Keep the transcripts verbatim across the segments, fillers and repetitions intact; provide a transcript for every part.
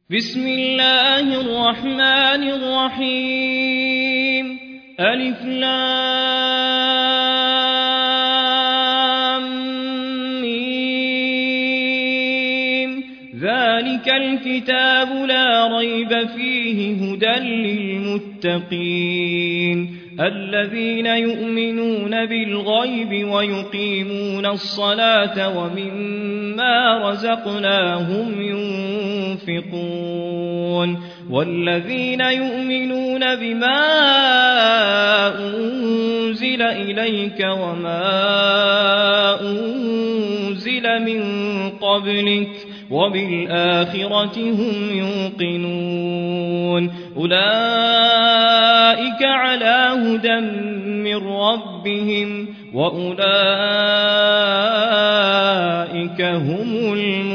بسم الله الرحمن الرحيم ألف لام ميم ذلك الكتاب لا ريب فيه هدى للمتقين الذين يؤمنون بالغيب ويقيمون الصلاة ومما رزقناهم ينفقون والذين يؤمنون بما أنزل إليك وما أنزل من قبلك وبالآخرة هم يوقنون أولئك على هدى من ربهم وأولئك هم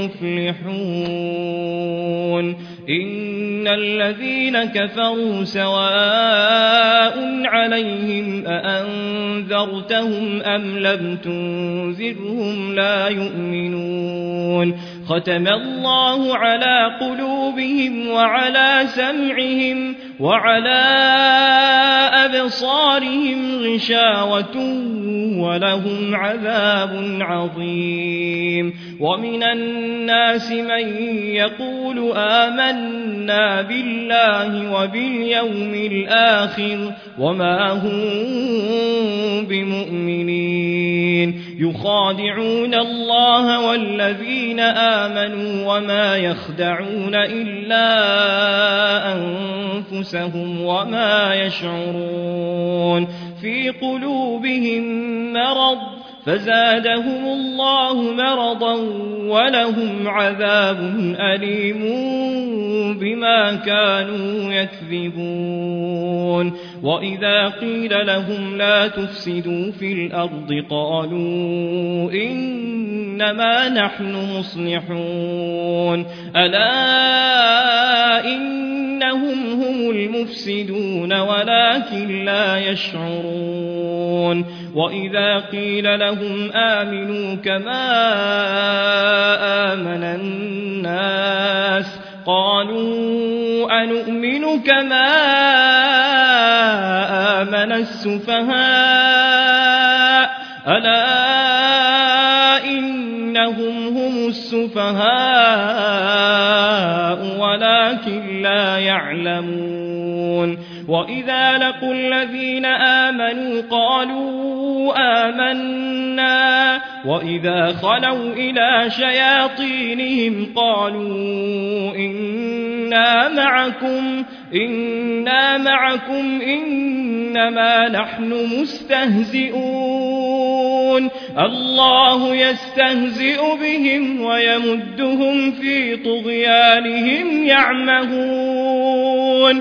المفلحون إن الذين كفروا سواء عليهم أأنذرتهم أم لم تنذرهم لا يؤمنون ختم الله على قلوبهم وعلى سمعهم وعلى أبصارهم غشاوة ولهم عذاب عظيم ومن الناس من يقول آمنا بالله وباليوم الآخر وما هم بمؤمنين يخادعون الله والذين آمنوا وما يخدعون إلا أنفسهم وما يشعرون في قلوبهم مرض فزادهم الله مرضا ولهم عذاب أليم بما كانوا يكذبون وإذا قيل لهم لا تفسدوا في الأرض قالوا إنما نحن مصلحون ألا إنهم هم المفسدون ولكن لا يشعرون وإذا قيل لهم آمنوا كما آمن الناس قالوا أنؤمن كما آمن السفهاء ألا إنهم هم السفهاء ولكن لا يعلمون وإذا لقوا الذين آمنوا قالوا آمنا وإذا خلوا إلى شياطينهم قالوا إنا معكم إنا معكم إنما نحن مستهزئون الله يستهزئ بهم ويمدهم في طغيانهم يعمهون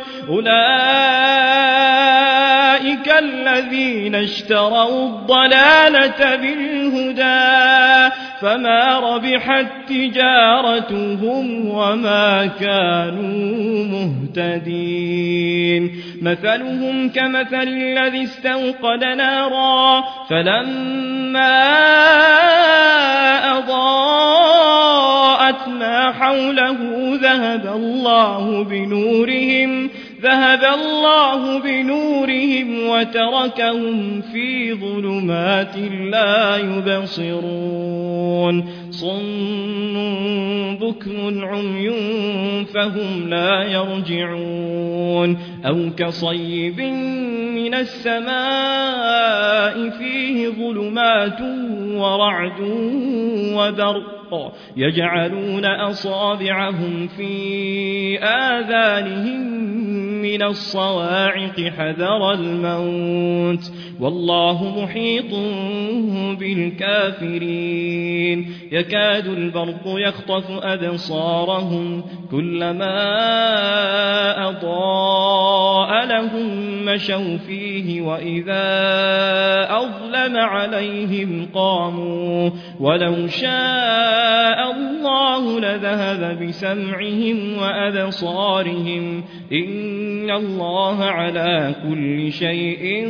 أولئك الذين اشتروا الضلالة بالهدى فما ربحت تجارتهم وما كانوا مهتدين مثلهم كمثل الذي استوقد نارا فلما أضاءت ما حوله ذهب الله بنورهم ذهب الله بنورهم وتركهم في ظلمات لا يبصرون صم بكم عمي فهم لا يرجعون أو كصيب من السماء فيه ظلمات ورعد وبرق يجعلون أصابعهم في آذانهم من الصواعق حذر الموت والله محيط بالكافرين يكاد البرق يخطف أبصارهم كلما أضاء لهم مشوا فيه وإذا أظلم عليهم قاموا ولو شاء الله لذهب بسمعهم وأبصارهم إن الله على كل شيء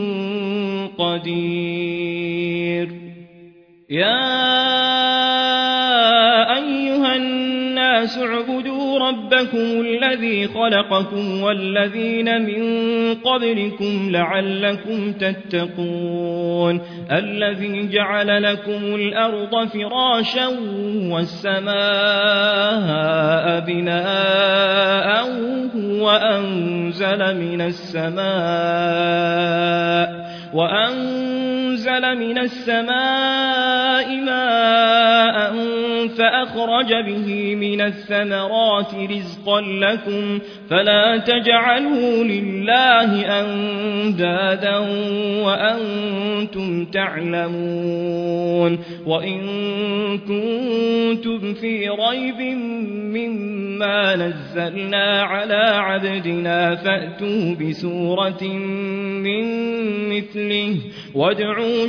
قدير يا أيها الناس اعبدوا واعبدوا ربكم الذي خلقكم والذين من قبلكم لعلكم تتقون الذي جعل لكم الأرض فراشا والسماء بناء وأنزل من السماء وأنزل من السماء ماء فأخرج به من الثمرات رزقا لكم فلا تجعلوا لله أندادا وأنتم تعلمون وإن كنتم في ريب مما نزلنا على عبدنا فأتوا بسورة من مثله وادعوا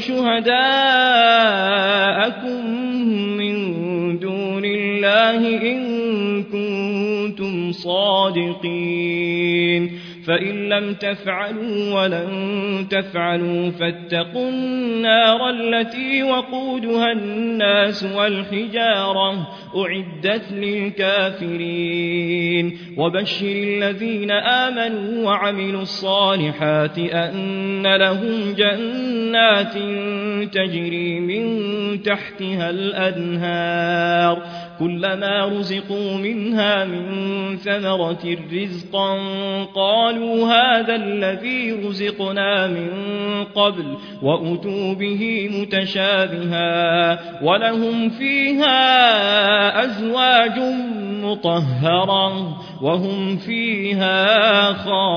شهداءكم من دون الله إن كنتم صادقين فإن لم تفعلوا ولن تفعلوا فاتقوا النار التي وقودها الناس والحجارة أعدت للكافرين وبشر الذين آمنوا وعملوا الصالحات أن لهم جنات تجري من تحتها الأنهار كلما رزقوا منها من ثمرة رزقا قالوا هذا الذي رزقنا من قبل وأتوا به متشابها ولهم فيها أزواج مطهرة وهم فيها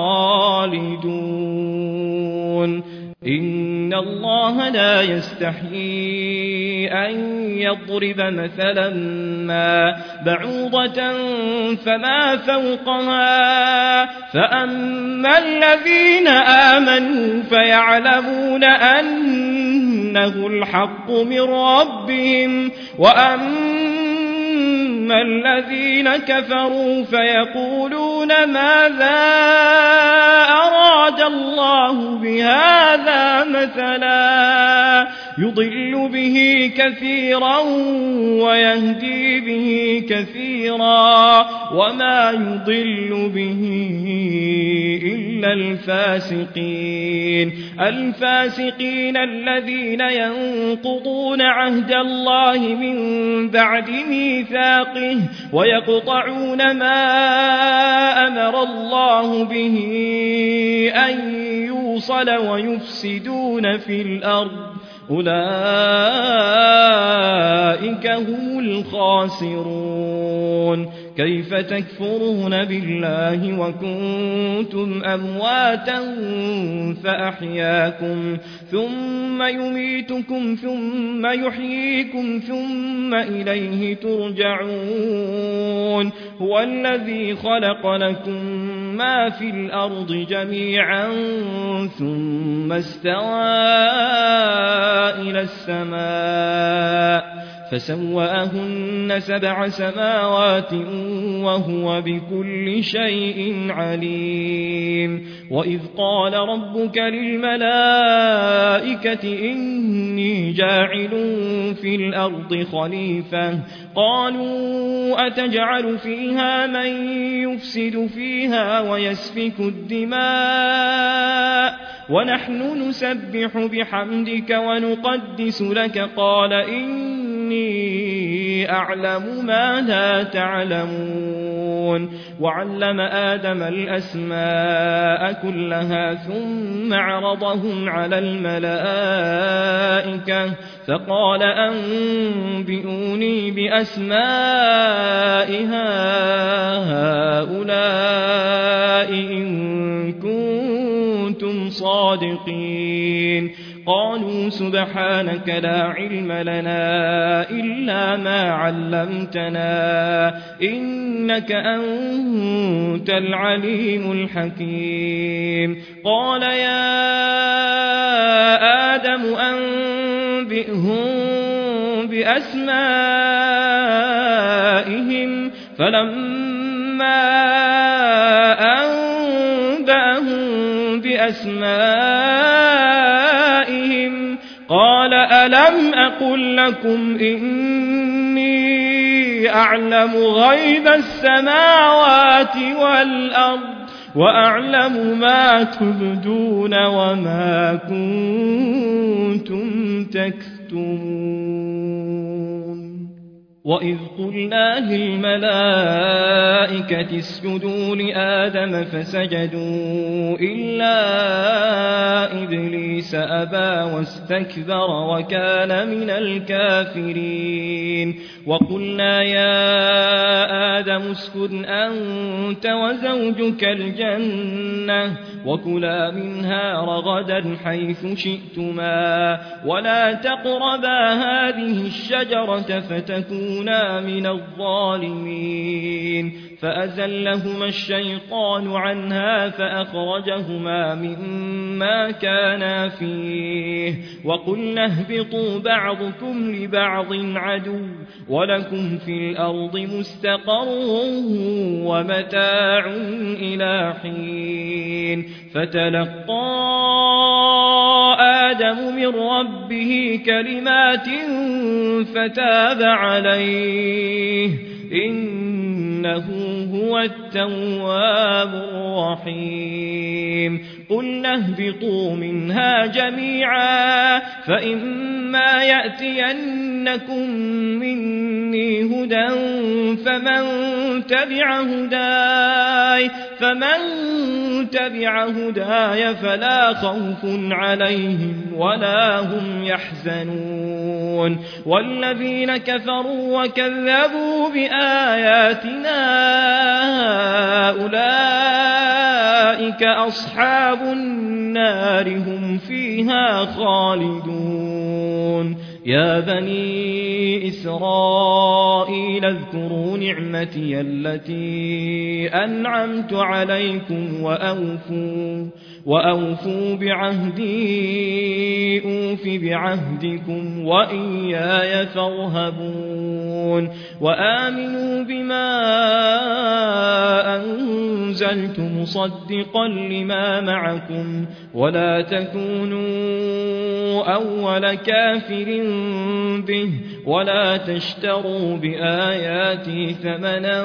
خالدون إن الله لا يستحيي أن يضرب مثلا ما بعوضة فما فوقها فأما الذين آمنوا فيعلمون أنه الحق من ربهم وأما الذين كفروا فيقولون ماذا أراد الله بهذا مثلا يضل به كثيرا ويهدي به كثيرا وما يضل به إلا الفاسقين الفاسقين الذين ينقضون عهد الله من بعد ميثاقه ويقطعون ما أمر الله به أن يوصل ويفسدون في الأرض أولئك هم الخاسرون كيف تكفرون بالله وكنتم أمواتا فأحياكم ثم يميتكم ثم يحييكم ثم إليه ترجعون هو الذي خلق لكم ما في الأرض جميعا ثم استوى إلى السماء فسواهن سبع سماوات وهو بكل شيء عليم وإذ قال ربك للملائكة إني جاعل في الأرض خليفة قالوا أتجعل فيها من يفسد فيها ويسفك الدماء ونحن نسبح بحمدك ونقدس لك قال إني أعلم ما لا تعلمون وعلم آدم الأسماء كلها ثم عرضهم على الملائكة فقال أنبئوني بأسماء هؤلاء إن كنتم صادقين قالوا سبحانك لا علم لنا إلا ما علمتنا إنك أنت العليم الحكيم قال يا آدم أنبئهم بأسمائهم فلما أنبأهم بأسمائهم قال ألم أقل لكم إني أعلم غيب السماوات والأرض وأعلم ما تبدون وما كنتم تكتمون وإذ قلنا للملائكة اسجدوا لآدم فسجدوا إلا إبليس أبى واستكبر وكان من الكافرين وقلنا يا آدم اسكن أنت وزوجك الجنة وكلا منها رغدا حيث شئتما ولا تقربا هذه الشجرة فتكونا من الظالمين فأزلهما الشيطان عنها فأخرجهما مما كانا فيه وقلنا اهبطوا بعضكم لبعض عدو ولكم في الأرض مستقر ومتاع إلى حين فتلقى آدم من ربه كلمات فتاب عليه إنه هو التواب الرحيم قلنا اهبطوا منها جميعا فإما يأتينكم مني هدى فمن تبع هداي فمن تبع هداي فلا خوف عليهم ولا هم يحزنون والذين كفروا وكذبوا بآياتنا أولئك أصحاب النار هم فيها خالدون يا بني إسرائيل اذكروا نعمتي التي أنعمت عليكم وأوفوا, وأوفوا بعهدي أوف بعهدكم وإياي فارهبون وآمنوا بما أنزلت مصدقا لما معكم ولا تكونوا أول كافر به ولا تشتروا بآياتي ثمنا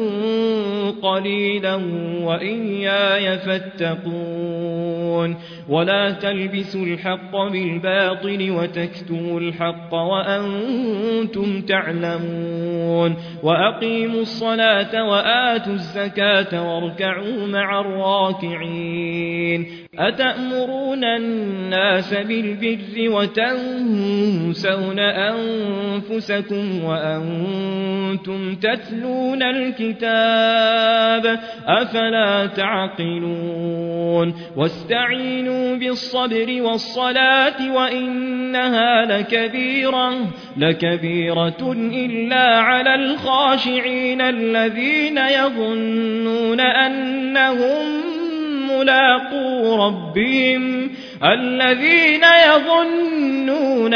قليلا وإياي فاتقون ولا تلبسوا الحق بالباطل وتكتموا الحق وأنتم تعلمون وأقيموا الصلاة وآتوا الزكاة واركعوا مع الراكعين أتأمرون الناس بالبر وتنسون أنفسكم وأنتم تتلون الكتاب أفلا تعقلون واستعينوا بالصبر والصلاة وإنها لكبيرة لكبيرة إلا على الخاشعين الذين يظنون أنهم ملاقو ربهم الذين يظنون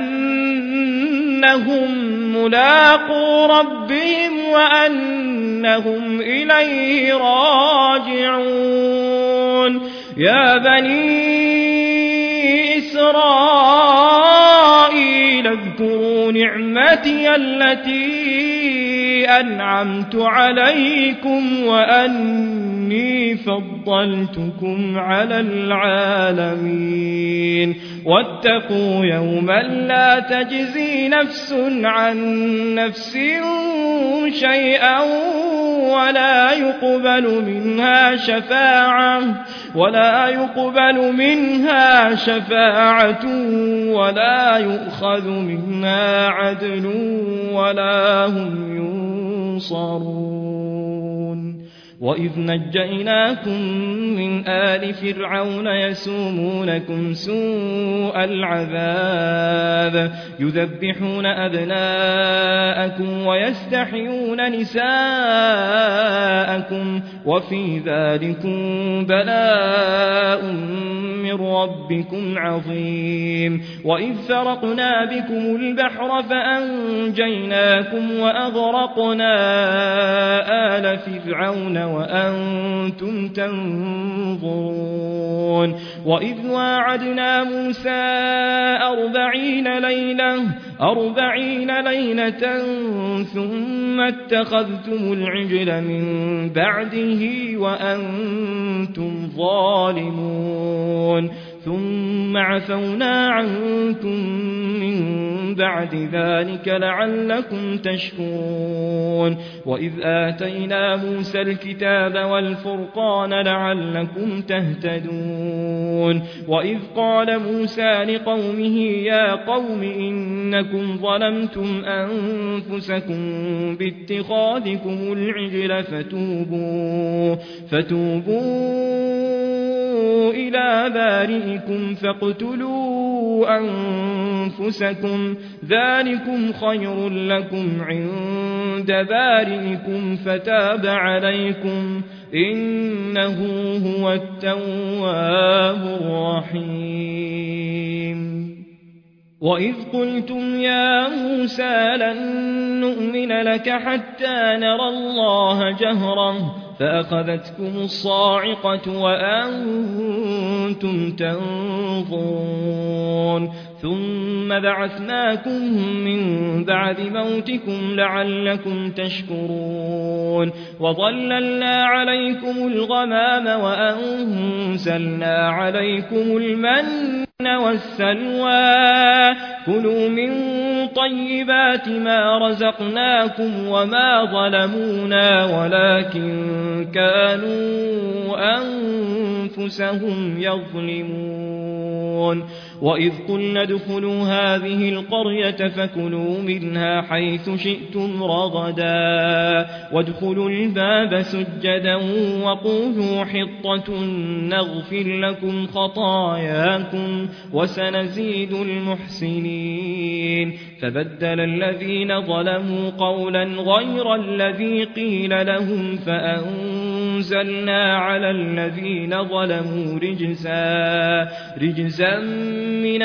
أنهم ملاقو ربهم وأنهم إليه راجعون يا بني إسرائيل اذكروا نعمتي التي أنعمت عليكم وأني فضلتكم على العالمين واتقوا يوما لا تجزي نفس عن نفس شيئا ولا يقبل منها شفاعة ولا يقبل منها شفاعة ولا يؤخذ منها عدل ولا هم ينصرون وإذ نجيناكم من آل فرعون يسومونكم سوء العذاب يذبحون أبناءكم ويستحيون نساءكم وفي ذلكم بلاء من ربكم عظيم وإذ فرقنا بكم البحر فأنجيناكم وأغرقنا آل فرعون وأنتم تنظرون وإذ واعدنا موسى أربعين ليلة أربعين ليلة ثم اتخذتم العجل من بعده وأنتم ظالمون ثم عفونا عنكم من بعد ذلك لعلكم تشكرون وإذ آتينا موسى الكتاب والفرقان لعلكم تهتدون وإذ قال موسى لقومه يا قوم إنكم ظلمتم أنفسكم باتخاذكم العجل فتوبوا فتوبوا إلى بارئكم فاقتلوا أنفسكم ذلكم خير لكم عند بارئكم فتاب عليكم إنه هو التواب الرحيم وإذ قلتم يا موسى لن نؤمن لك حتى نرى الله جهرا فأخذتكم الصاعقة وأنتم تنظرون ثم بعثناكم من بعد موتكم لعلكم تشكرون وظللنا عليكم الغمام وأنزلنا عليكم المن والسلوى كلوا من طيبات ما رزقناكم وما ظلمونا ولكن كانوا أنفسهم يظلمون وإذ قلنا ادخلوا هذه القرية فكلوا منها حيث شئتم رغدا وادخلوا الباب سجدا وقولوا حطة نغفر لكم خطاياكم وسنزيد المحسنين فبدل الذين ظلموا قولا غير الذي قيل لهم فأنزلنا على الذين ظلموا رجزا رجزا من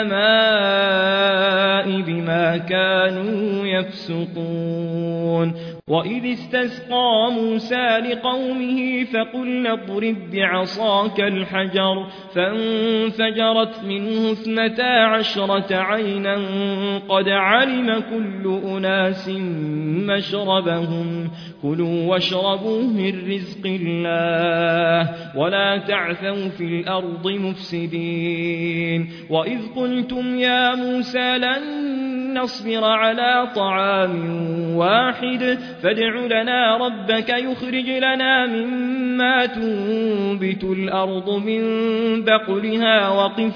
السماء بما كانوا يفسقون وإذ استسقى موسى لقومه فقلنا اضرب بعصاك الحجر فانفجرت منه اثنتا عشرة عينا قد علم كل أناس مشربهم كلوا واشربوا من رزق الله ولا تعثوا في الأرض مفسدين وإذ قلتم يا موسى لن نصبر على طعام واحد فادع لنا ربك يخرج لنا مما تنبت الأرض من بقلها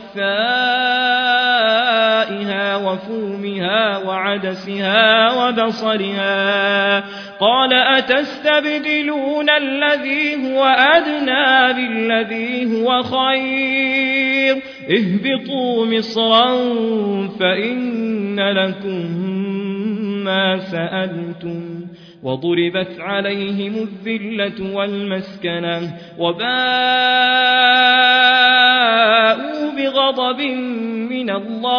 وقثائها وفومها وعدسها وبصلها قال أتستبدلون الذي هو أدنى بالذي هو خير اهبطوا مصرا فإن لكم ما سألتم وضربت عليهم الذلة والمسكنة وباءوا بغضب من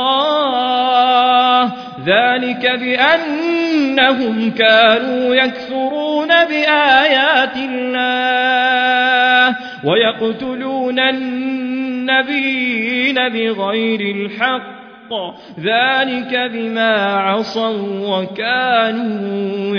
الله ذلك بأنهم كانوا يكفرون بآيات الله ويقتلون النبيين بغير الحق ذلك بما عصوا وكانوا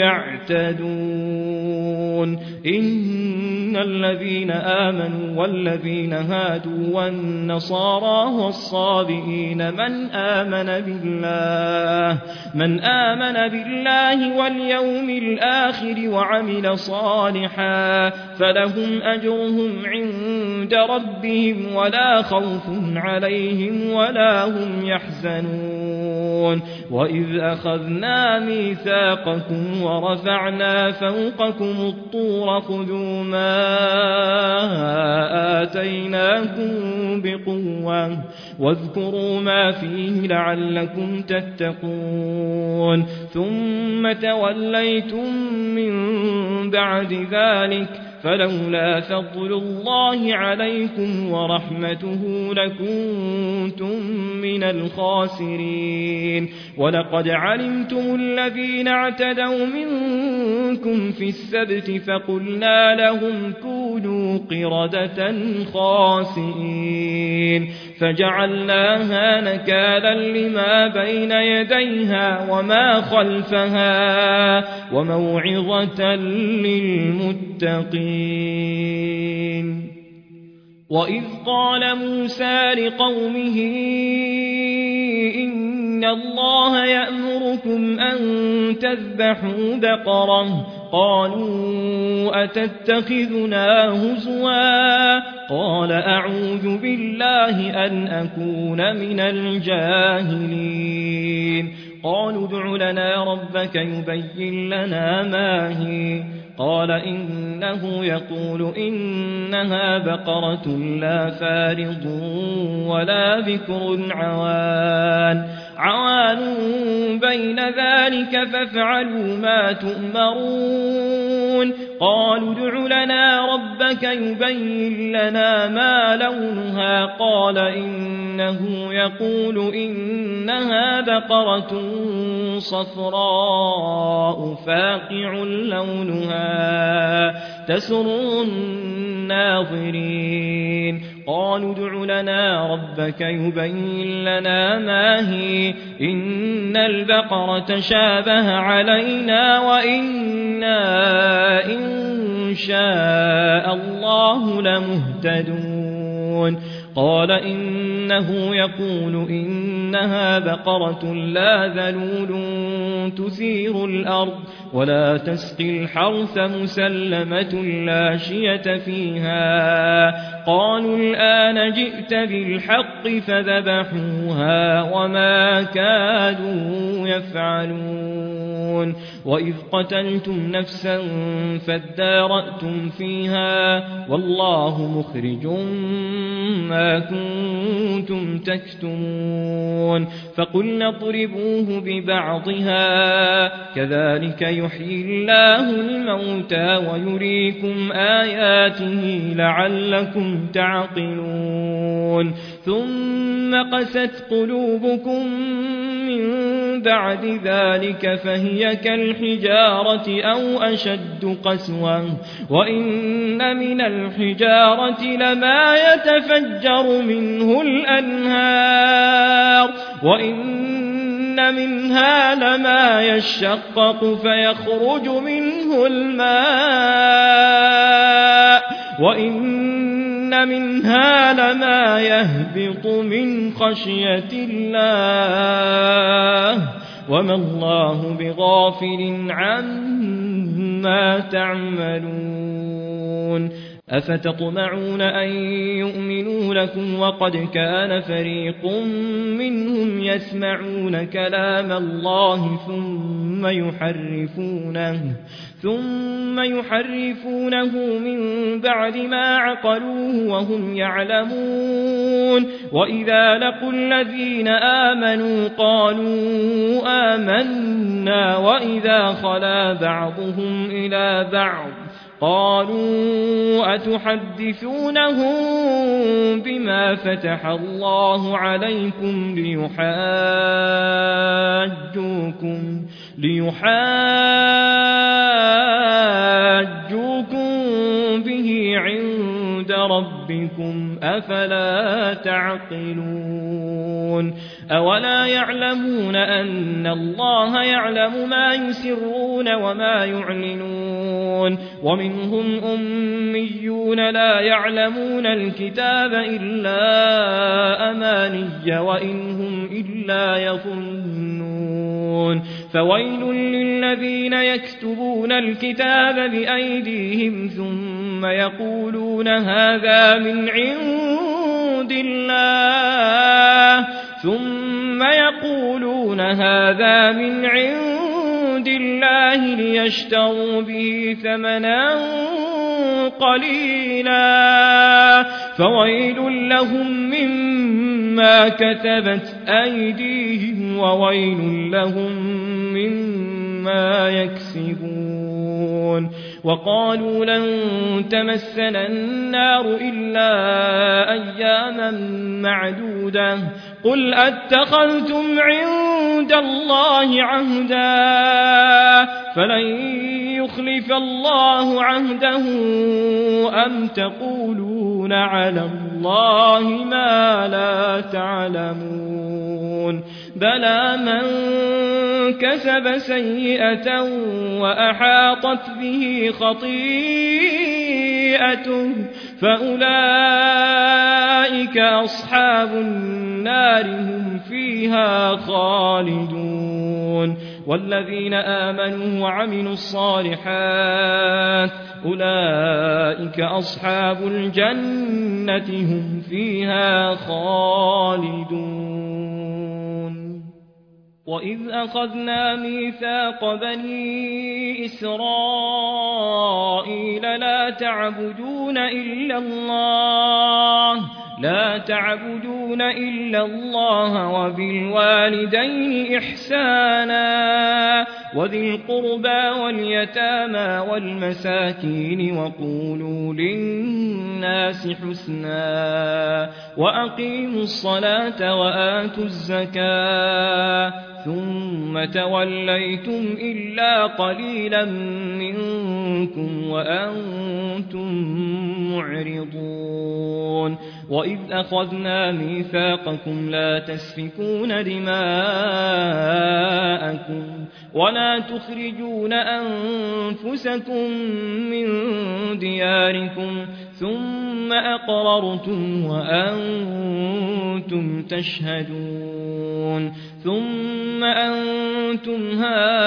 يعتدون إن الذين آمنوا والذين هادوا والنصارى والصابئين من آمن بالله من آمن بالله واليوم الآخر وعمل صالحا فلهم أجرهم عند ربهم ولا خوف عليهم ولا هم يحزنون وإذ أخذنا ميثاقكم ورفعنا فوقكم الطور خذوا ما آتيناكم بقوة واذكروا ما فيه لعلكم تتقون ثم توليتم من بعد ذلك فلولا فضل الله عليكم ورحمته لكنتم من الخاسرين ولقد علمتم الذين اعتدوا منكم في السبت فقلنا لهم كونوا قردة خاسئين فجعلناها نكالا لما بين يديها وما خلفها وموعظة للمتقين. وإذ قال موسى لقومه إن الله يأمركم أن تذبحوا بقرة قالوا أتتخذنا هزوا قال أعوذ بالله أن أكون من الجاهلين قالوا ادع لنا ربك يبين لنا ما هي قال إنه يقول إنها بقرة لا فارض ولا بكر عوان عوان بين ذلك فافعلوا ما تؤمرون قالوا ادع لنا ربك يبين لنا ما لونها قال إنه يقول إنها بقرة صفراء فاقع لونها تسر الناظرين قالوا ادع لنا ربك يبين لنا ما هي إن البقرة شابه علينا وإنا إن شاء الله لمهتدون قال إنه يقول إنها بقرة لا ذلول تثير الأرض ولا تسقي الحرث مسلمة لا شية فيها قالوا الآن جئت بالحق فذبحوها وما كادوا يفعلون وإذ قتلتم نفسا فادارأتم فيها والله مخرج ما كنتم تكتمون فقلنا اضربوه ببعضها كذلك يحيي الله الموتى ويريكم آياته لعلكم تعقلون ثم قست قلوبكم من بعد ذلك فهي كالحجارة أو أشد قسوة وإن من الحجارة لما يتفجر منه الأنهار وإن منها لما يشقق فيخرج منه الماء وإن منها لما يهبط من خشية الله وما الله بغافل عما تعملون أفتطمعون أن يؤمنوا لكم وقد كان فريق منهم يسمعون كلام الله ثم يحرفونه ثم يحرفونه من بعد ما عقلوه وهم يعلمون وإذا لقوا الذين آمنوا قالوا آمنا وإذا خلا بعضهم إلى بعض قالوا أتحدثونهم بما فتح الله عليكم ليحاجوكم ليحاجوكم به عند ربكم أفلا تعقلون أولا يعلمون أن الله يعلم ما يسرون وما يعلنون ومنهم أميون لا يعلمون الكتاب إلا أماني وإنهم إلا يظنون فويل للذين يكتبون الكتاب بأيديهم ثم يقولون هذا من عند الله ثم يقولون هذا من عند الله ليشتروا به ثمنا قليلا فويل لهم مما كتبت أيديهم وويل لهم مما يكسبون وقالوا لن تمسنا النار إلا أياما معدودة قل أتخذتم عند الله عهدا فلن يخلف الله عهده أم تقولون على الله ما لا تعلمون بلى من كسب سيئة وأحاطت به خطيئته فأولئك أصحاب النار هم فيها خالدون والذين آمنوا وعملوا الصالحات أولئك أصحاب الجنة هم فيها خالدون وإذ أخذنا ميثاق بني إسرائيل لا تعبدون إلا الله لا تعبدون إلا الله وبالوالدين إحسانا وذي القربى واليتامى والمساكين وقولوا للناس حسنا وأقيموا الصلاة وآتوا الزكاة ثم توليتم إلا قليلا منكم وأنتم معرضون وإذ أخذنا ميثاقكم لا تسفكون دماءكم ولا تخرجون أنفسكم من دياركم ثم أقررتم وأنتم تشهدون ثم أنتم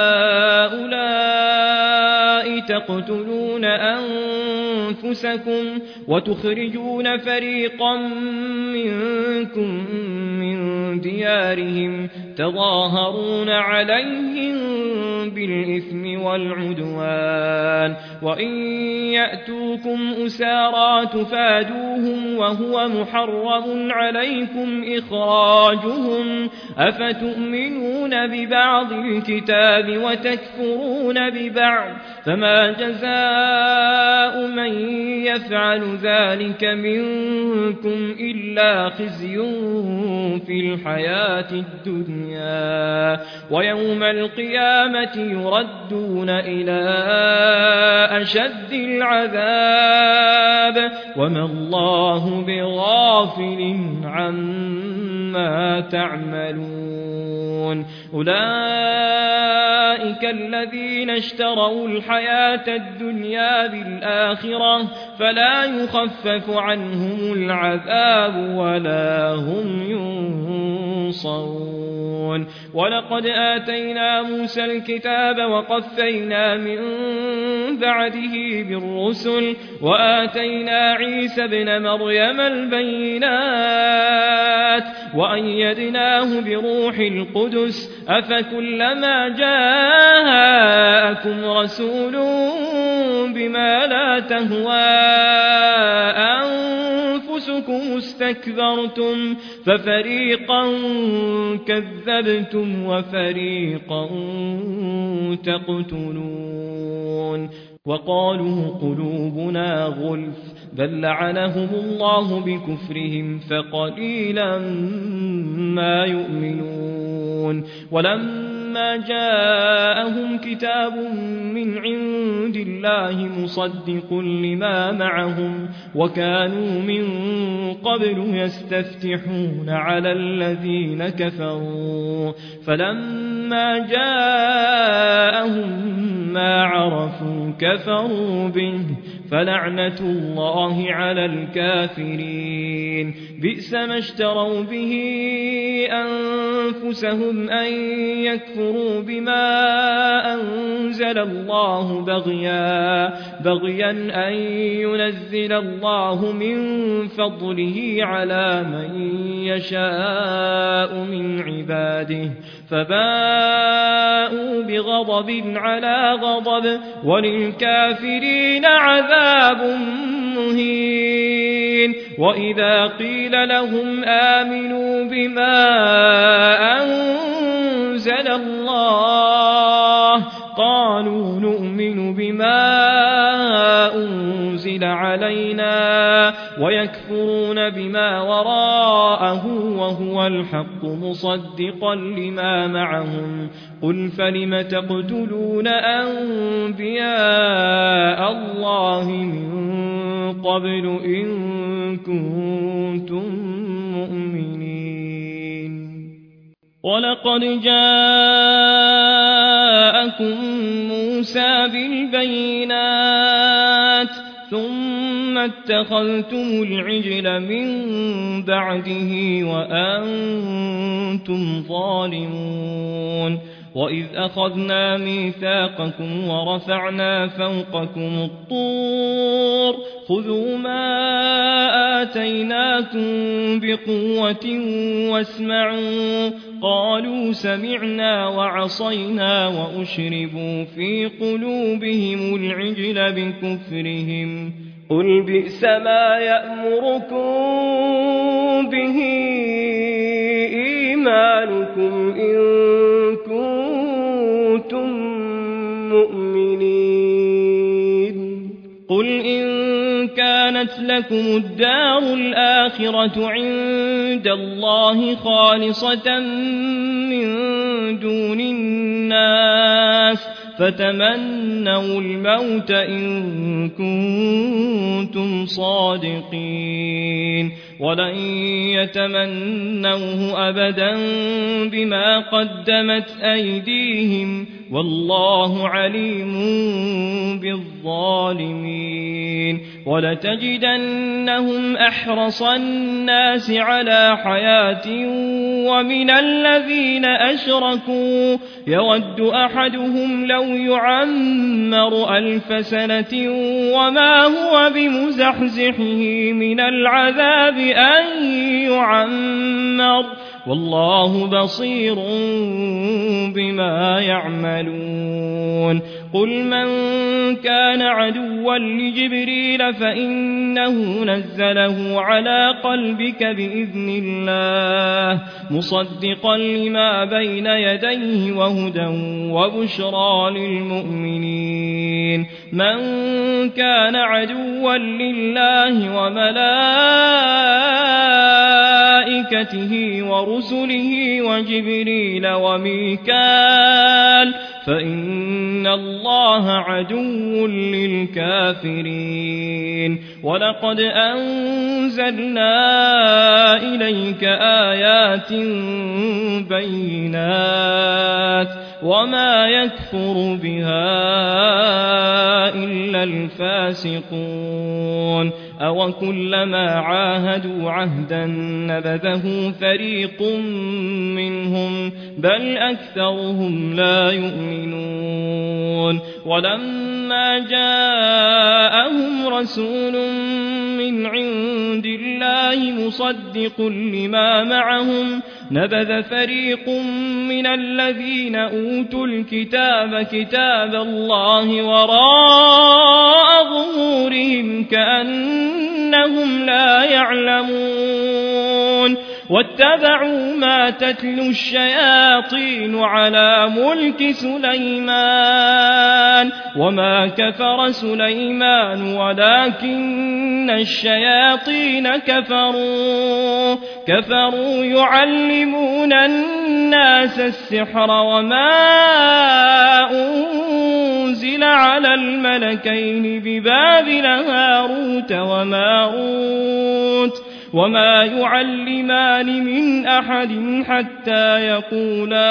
هؤلاء تقتلون أنفسكم وتخرجون فريقا منكم من ديارهم تظاهرون عليهم بالإثم والعدوان وإن يأتوكم أسارى تفادوهم وهو محرم عليكم إخراجهم أفتؤمنون ببعض الكتاب وتكفرون ببعض فما جزاء من يفعل ذلك منكم إلا خزي في الحياة الدنيا ويوم القيامة يردون إلى أشد العذاب وما الله بغافل عما تعملون أولئك الذين اشتروا الحياة الدنيا بالآخرة فلا يخفف عنهم العذاب ولا هم ينصرون ولقد آتينا موسى الكتاب وقفينا من بعده بالرسل وآتينا عيسى ابن مريم البينات وأيدناه بروح القدس أفكلما جاءكم رسول بما لا تهوى أنفسكم استكبرتم ففريقا كذبتم وفريقا تقتلون وقالوا قلوبنا غلف بل لعنهم الله بكفرهم فقليلا ما يؤمنون ولما جاءهم كتاب من عند الله مصدق لما معهم وكانوا من قبل يستفتحون على الذين كفروا فلما جاءهم ما عرفوا كفروا به فلعنة الله على الكافرين بئس ما اشتروا به أنفسهم أن يكفروا بما أنزل الله بغيا بغيا أن ينزل الله من فضله على من يشاء من عباده فباءوا بغضب على غضب وللكافرين عذاب مهين وإذا قيل لهم آمنوا بما أنزل الله قالوا نؤمن بما أنزل علينا ويكفرون بما وراءه وهو الحق مصدقا لما معهم قل فلم تقتلون أنبياء الله من قبل إن كنتم مؤمنين ولقد جاءكم موسى بالبينات ثم اتخذتم العجل من بعده وأنتم ظالمون وإذ أخذنا ميثاقكم ورفعنا فوقكم الطور خذوا ما آتيناكم بقوة واسمعوا قالوا سمعنا وعصينا وأشربوا في قلوبهم العجل بكفرهم قل بئس ما يأمركم به إيمانكم إن كنتم مؤمنين قل إن كانت لكم الدار الآخرة عند الله خالصة من دون الناس فتمنوا الموت إن كنتم صادقين ولن يتمنوه أبدا بما قدمت أيديهم والله عليم بالظالمين ولتجدنهم أحرص الناس على حياة ومن الذين أشركوا يود أحدهم لو يعمر ألف سنة وما هو بمزحزحه من العذاب أن يعمر والله بصير بما يعملون قل من كان عدوا لجبريل فإنه نزله على قلبك بإذن الله مصدقا لما بين يديه وهدى وبشرى للمؤمنين من كان عدوا لله وملائكته ورسله وجبريل وميكال فإن الله عدو للكافرين ولقد أنزلنا إليك آيات بينات وما يكفر بها إلا الفاسقون أو كلما عاهدوا عهدا نبذه فريق منهم بل أكثرهم لا يؤمنون ولما جاءهم رسول من عند الله مصدق لما معهم نبذ فريق من الذين أوتوا الكتاب كتاب الله وراء ظهورهم كأنهم لا يعلمون واتبعوا ما تتلو الشياطين على ملك سليمان وما كفر سليمان ولكن الشياطين كفروا كفروا يعلمون الناس السحر وما أنزل على الملكين ببابل هاروت وماروت وما يعلمان من أحد حتى يقولا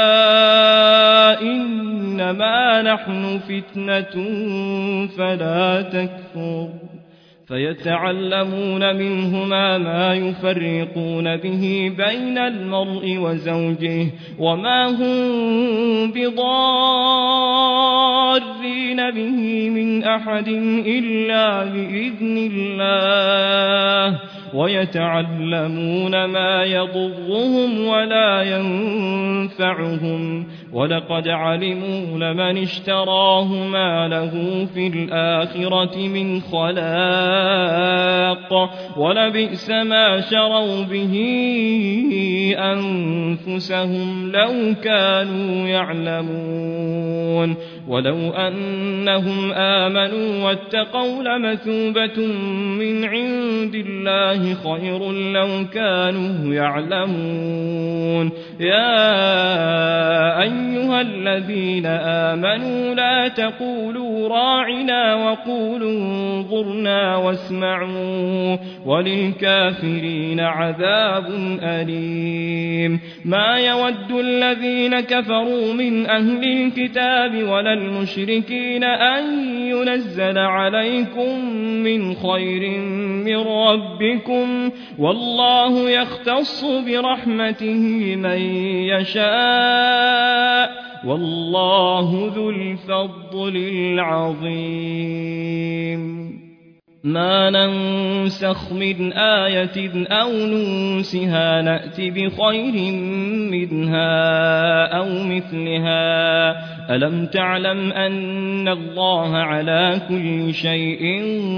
إنما نحن فتنة فلا تكفر فيتعلمون منهما ما يفرقون به بين المرء وزوجه وما هم بضارين به من أحد إلا بإذن الله ويتعلمون ما يضرهم ولا ينفعهم ولقد علموا لمن اشتراه ما له في الآخرة من خلاق ولبئس ما شروا به أنفسهم لو كانوا يعلمون ولو أنهم آمنوا واتقوا لمثوبة من عند الله خير لو كانوا يعلمون يا أيها الذين آمنوا لا تقولوا راعنا وقولوا انظرنا واسمعوا وللكافرين عذاب أليم ما يود الذين كفروا من أهل الكتاب ولا المشركين أن ينزل عليكم من خير من ربكم والله يختص برحمته من يشاء والله ذو الفضل العظيم ما ننسخ من آية أو ننسها نأت بخير منها أو مثلها ألم تعلم أن الله على كل شيء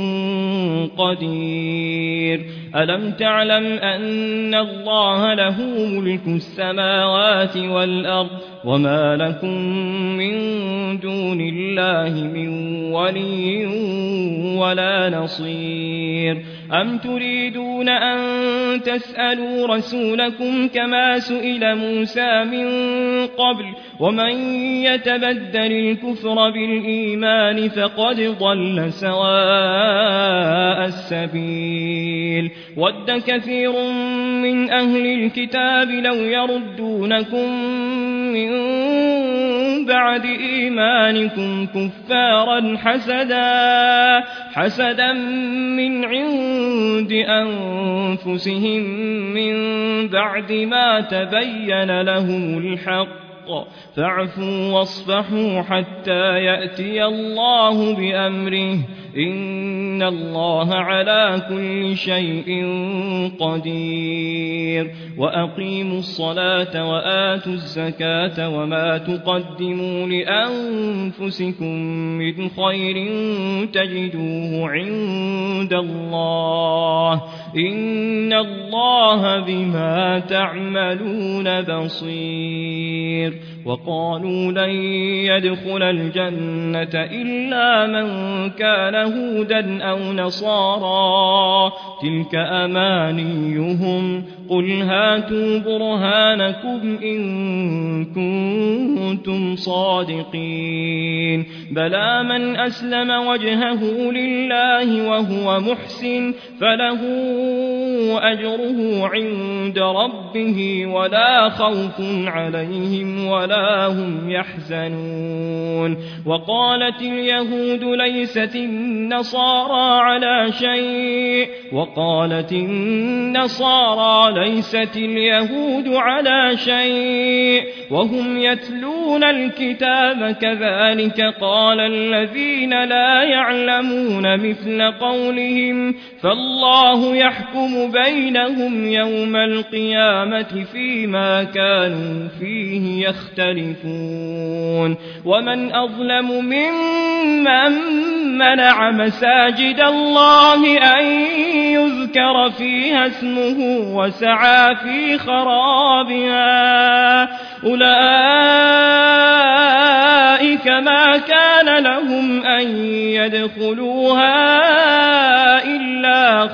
قدير ألم تعلم أن الله له ملك السماوات والأرض وما لكم من دون الله من ولي ولا نصير أم تريدون أن تسألوا رسولكم كما سئل موسى من قبل ومن يتبدل الكفر بالإيمان فقد ضل سواء السبيل ود كثير من أهل الكتاب لو يردونكم من بعد إيمانكم كفارا حسدا حسدا من عند أنفسهم من بعد ما تبين لهم الحق فاعفوا واصفحوا حتى يأتي الله بأمره إن الله على كل شيء قدير وأقيموا الصلاة وآتوا الزكاة وما تقدموا لأنفسكم من خير تجدوه عند الله إن الله بما تعملون بصير وقالوا لن يدخل الجنة إلا من كان هودا أو نصارى تلك أمانيهم قل هاتوا برهانكم إن كنتم صادقين بلى من أسلم وجهه لله وهو محسن فله أجره عند ربه ولا خوف عليهم ولا هم يحزنون وقالت اليهود ليست النصارى على شيء وقالت النصارى ليست اليهود على شيء وهم يتلون الكتاب كذلك قال الذين لا يعلمون مثل قولهم فالله يحكم بينهم يوم القيامة فيما كانوا فيه يختلفون ومن أظلم ممن منع مساجد الله أن يذكر فيها اسمه وسعى في خرابها أولئك ما كان لهم أن يدخلوها إلا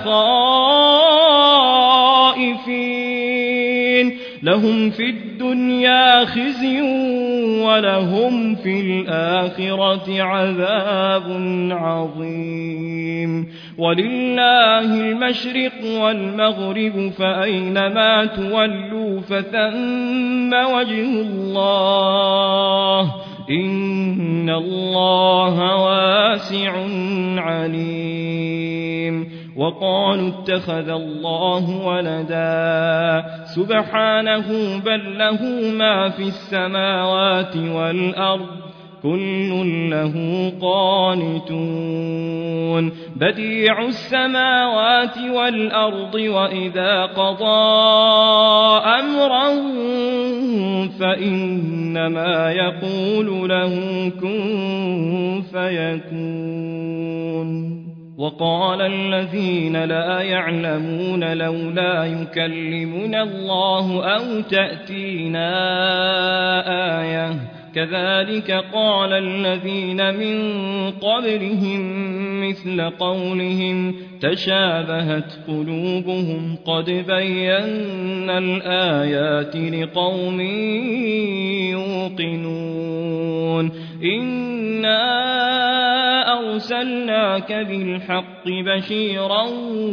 خائفين لهم في الدنيا خزي ولهم في الآخرة عذاب عظيم ولله المشرق والمغرب فأينما تولوا فثم وجه الله إن الله واسع عليم وقالوا اتخذ الله ولدا سبحانه بل له ما في السماوات والأرض كل له قانتون بديع السماوات والأرض وإذا قضى أمرا فإنما يقول له كن فيكون وقال الذين لا يعلمون لولا يكلمنا الله أو تأتينا آية كذلك قال الذين من قبلهم مثل قولهم تشابهت قلوبهم قد بينا الآيات لقوم يوقنون إنا أرسلناك بالحق بشيرا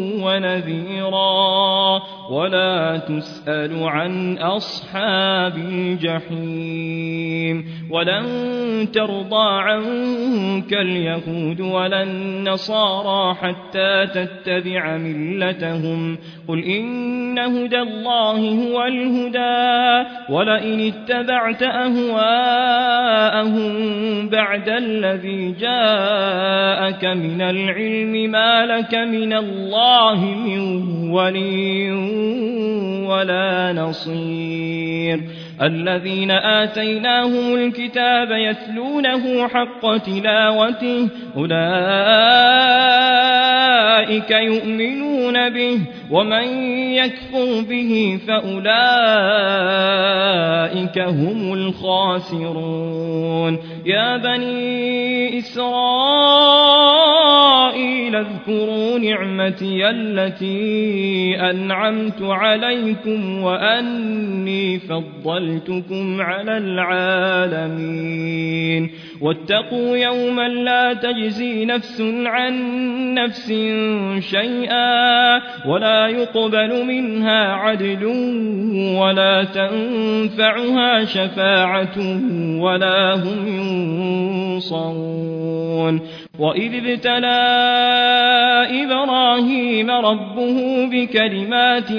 ونذيرا ولا تسأل عن أصحاب الجحيم ولن ترضى عنك اليهود ولا النصارى حتى تتبع ملتهم قل إن هدى الله هو الهدى ولئن اتبعت أهواءهم بعد الذي جاءك من العلم ما لك من الله من ولي ولا نصير الذين آتيناهم الكتاب يتلونه حق تلاوته أولئك يؤمنون به ومن يكفر به فأولئك هم الخاسرون يا بني إسرائيل اذكروا نعمتي التي أنعمت عليكم وأني فضلتكم على العالمين واتقوا يوما لا تجزي نفس عن نفس شيئا ولا يقبل منها عدل ولا تنفعها شفاعة ولا هم ينصرون وإذ ابتلى إبراهيم ربه بكلمات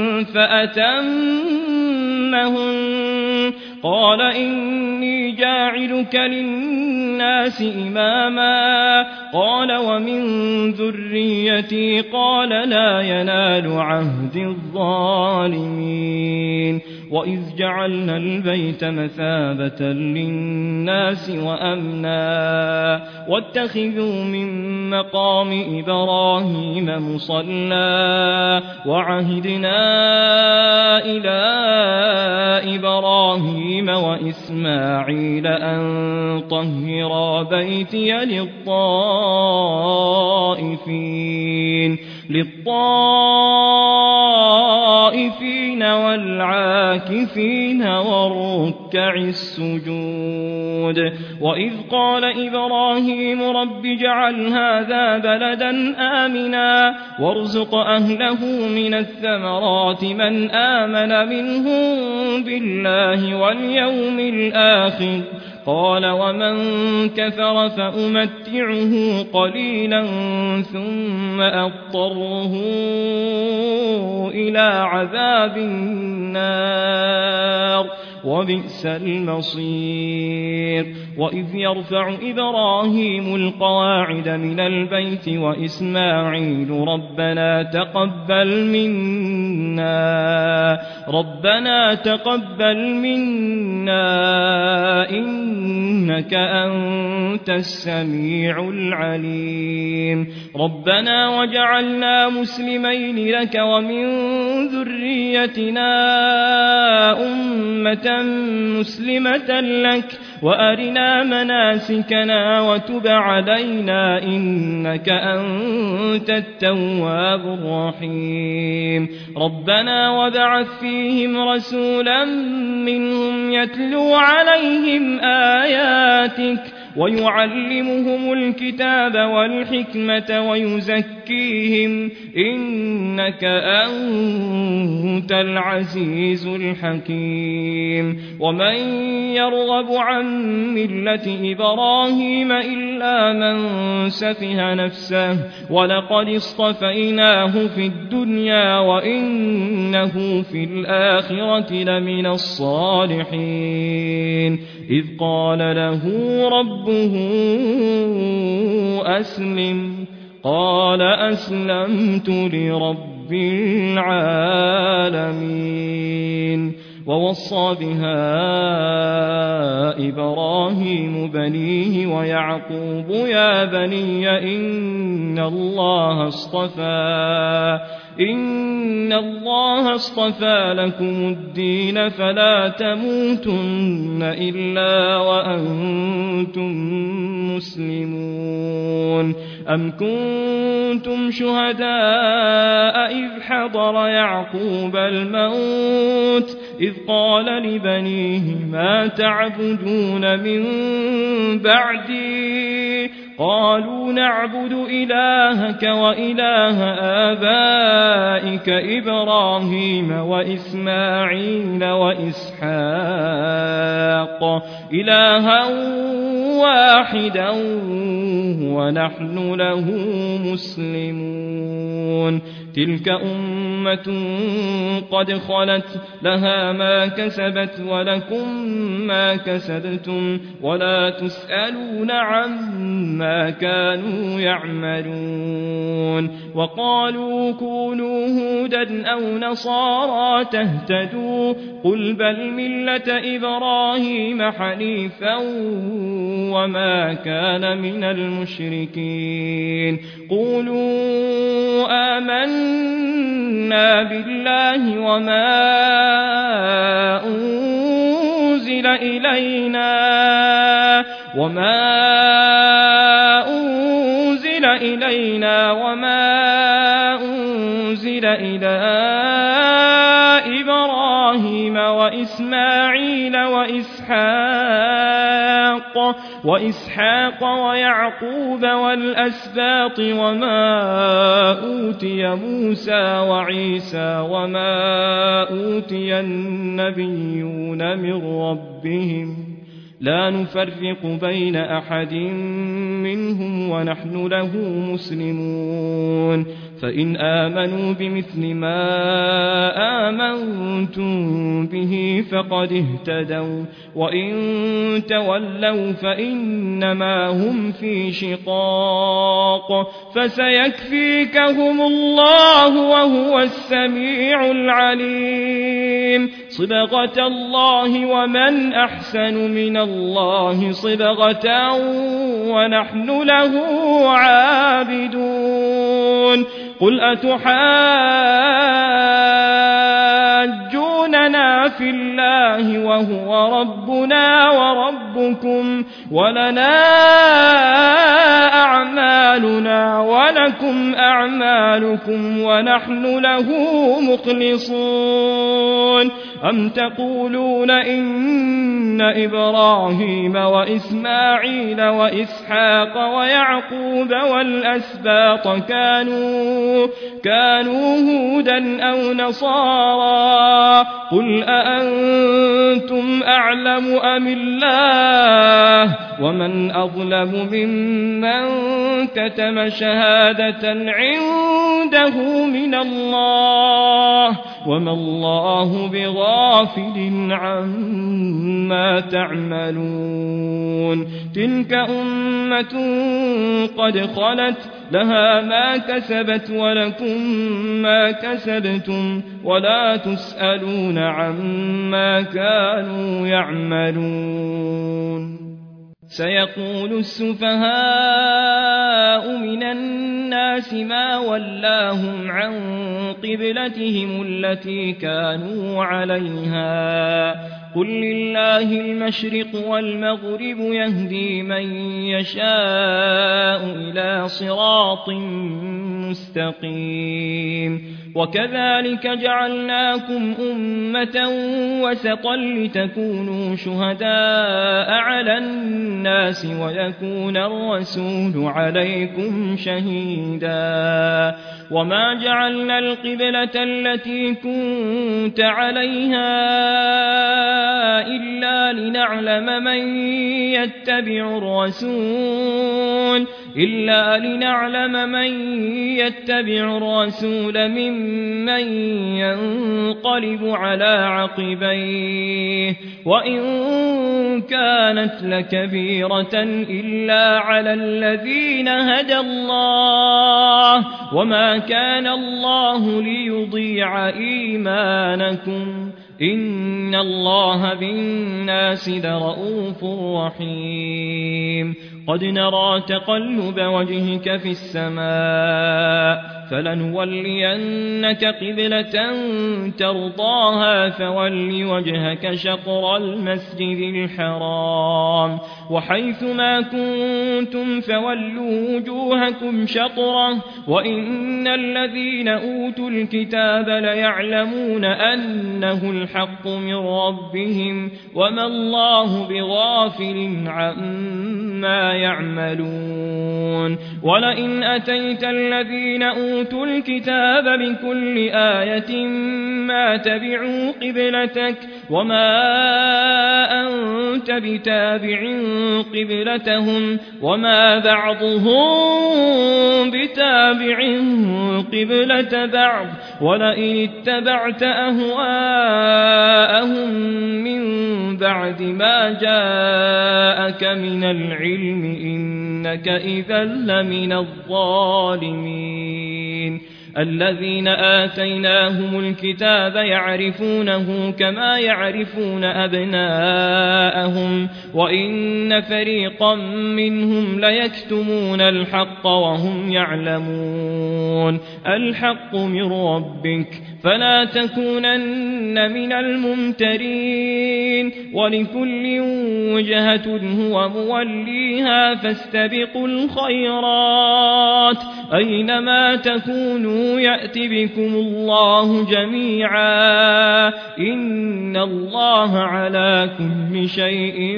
فأتمهن قال إني جاعلك للناس إماما قال ومن ذريتي قال لا ينال عهد الظالمين وإذ جعلنا البيت مثابة للناس وأمنا واتخذوا من مقام إبراهيم مصلى وعهدنا إلى إبراهيم وإسماعيل أن طهرا بيتي للطائفين للطائفين والعاكفين والركع السجود وإذ قال إبراهيم رب اجعل هذا بلدا آمنا وارزق أهله من الثمرات من آمن منهم بالله واليوم الآخر قال ومن كفر فأمتعه قليلا ثم أضطره إلى عذاب النار وبئس المصير وإذ يرفع إبراهيم القواعد من البيت وإسماعيل ربنا تقبل منا ربنا تقبل منا إنك أنت السميع العليم ربنا وجعلنا مسلمين لك ومن ذريتنا أمة مسلمة لك وأرنا مناسكنا وتب علينا إنك أنت التواب الرحيم ربنا وابعث فيهم رسولا منهم يتلو عليهم آياتك ويعلمهم الكتاب والحكمة ويزكيهم إنك أنت العزيز الحكيم ومن يرغب عن ملة إبراهيم إلا من سفه نفسه ولقد اصطفيناه في الدنيا وإنه في الآخرة لمن الصالحين إذ قال له ربه أسلم قال أسلمت لرب العالمين ووصى بها إبراهيم بنيه ويعقوب يا بني إن الله اصطفى إن إن الله اصطفى لكم الدين فلا تموتن إلا وأنتم مسلمون أم كنتم شهداء إذ حضر يعقوب الموت إذ قال لبنيه ما تعبدون من بعدي قالوا نعبد إلهك وإله آبائك إبراهيم وإسماعيل وإسحاق إلها واحدا ونحن له مسلمون تلك أمة قد خلت لها ما كسبت ولكم ما كسبتم ولا تسألون عما كانوا يعملون وقالوا كونوا هودا أو نصارى تهتدوا قل بل ملة إبراهيم حنيفا وما كان من المشركين قولوا آمنا بالله وما أنزل إلينا وما أنزل إلينا وما أنزل إلى إبراهيم وإسماعيل وإسحاق وإسحاق ويعقوب والأسباط وما أوتي موسى وعيسى وما أوتي النبيون من ربهم لا نفرق بين أحد منهم ونحن له مسلمون فإن آمنوا بمثل ما آمنتم به فقد اهتدوا وإن تولوا فإنما هم في شقاق فسيكفيكهم الله وهو السميع العليم صبغة الله ومن أحسن من الله صبغة ونحن له عابدون قل أتحاجوننا في الله وهو ربنا وربكم ولنا أعمالنا ولكم أعمالكم ونحن له مخلصون أم تقولون إن إبراهيم وإسماعيل وإسحاق ويعقوب والأسباط كانوا كانوا هودا أو نصارى قل أأنتم أعلم أم الله ومن أظلم ممن كتم شهادة عنده من الله وما الله بغافل عما تعملون تلك أمة قد خلت لها ما كسبت ولكم ما كسبتم ولا تسألون عما كانوا يعملون سيقول السفهاء من الناس ما ولاهم عن قبلتهم التي كانوا عليها قل لله المشرق والمغرب يهدي من يشاء إلى صراط مستقيم وكذلك جعلناكم أمة وسطا لتكونوا شهداء على الناس ويكون الرسول عليكم شهيدا وما جعلنا القبلة التي كنت عليها إلا لنعلم من يتبع الرسول إلا لنعلم من يتبع الرسول ممن ينقلب على عقبيه وإن كانت لكبيرة إلا على الذين هدى الله وما كان الله ليضيع إيمانكم إن الله بالناس لرؤوف رحيم قد نرى تقلب وجهك في السماء فلنولينك قبلة ترضاها فول وجهك شطر المسجد الحرام وحيث ما كنتم فولوا وجوهكم شطره وإن الذين أوتوا الكتاب ليعلمون أنه الحق من ربهم وما الله بغافل عما يعملون ولئن أتيت الذين أوتوا الكتاب بكل آية ما تبعوا قبلتك وما أنت بتابع قبلتهم وما بعضهم بتابع قبلة بعض ولئن اتبعت أهواءهم من بعد ما جاءك من العلم إنك إذا لمن الظالمين الذين آتيناهم الكتاب يعرفونه كما يعرفون أبناءهم وإن فريقا منهم ليكتمون الحق وهم يعلمون الحق من ربك فلا تكونن من الممترين ولكل وجهة هو موليها فاستبقوا الخيرات أينما تكونوا يأت بكم الله جميعا إن الله على كل شيء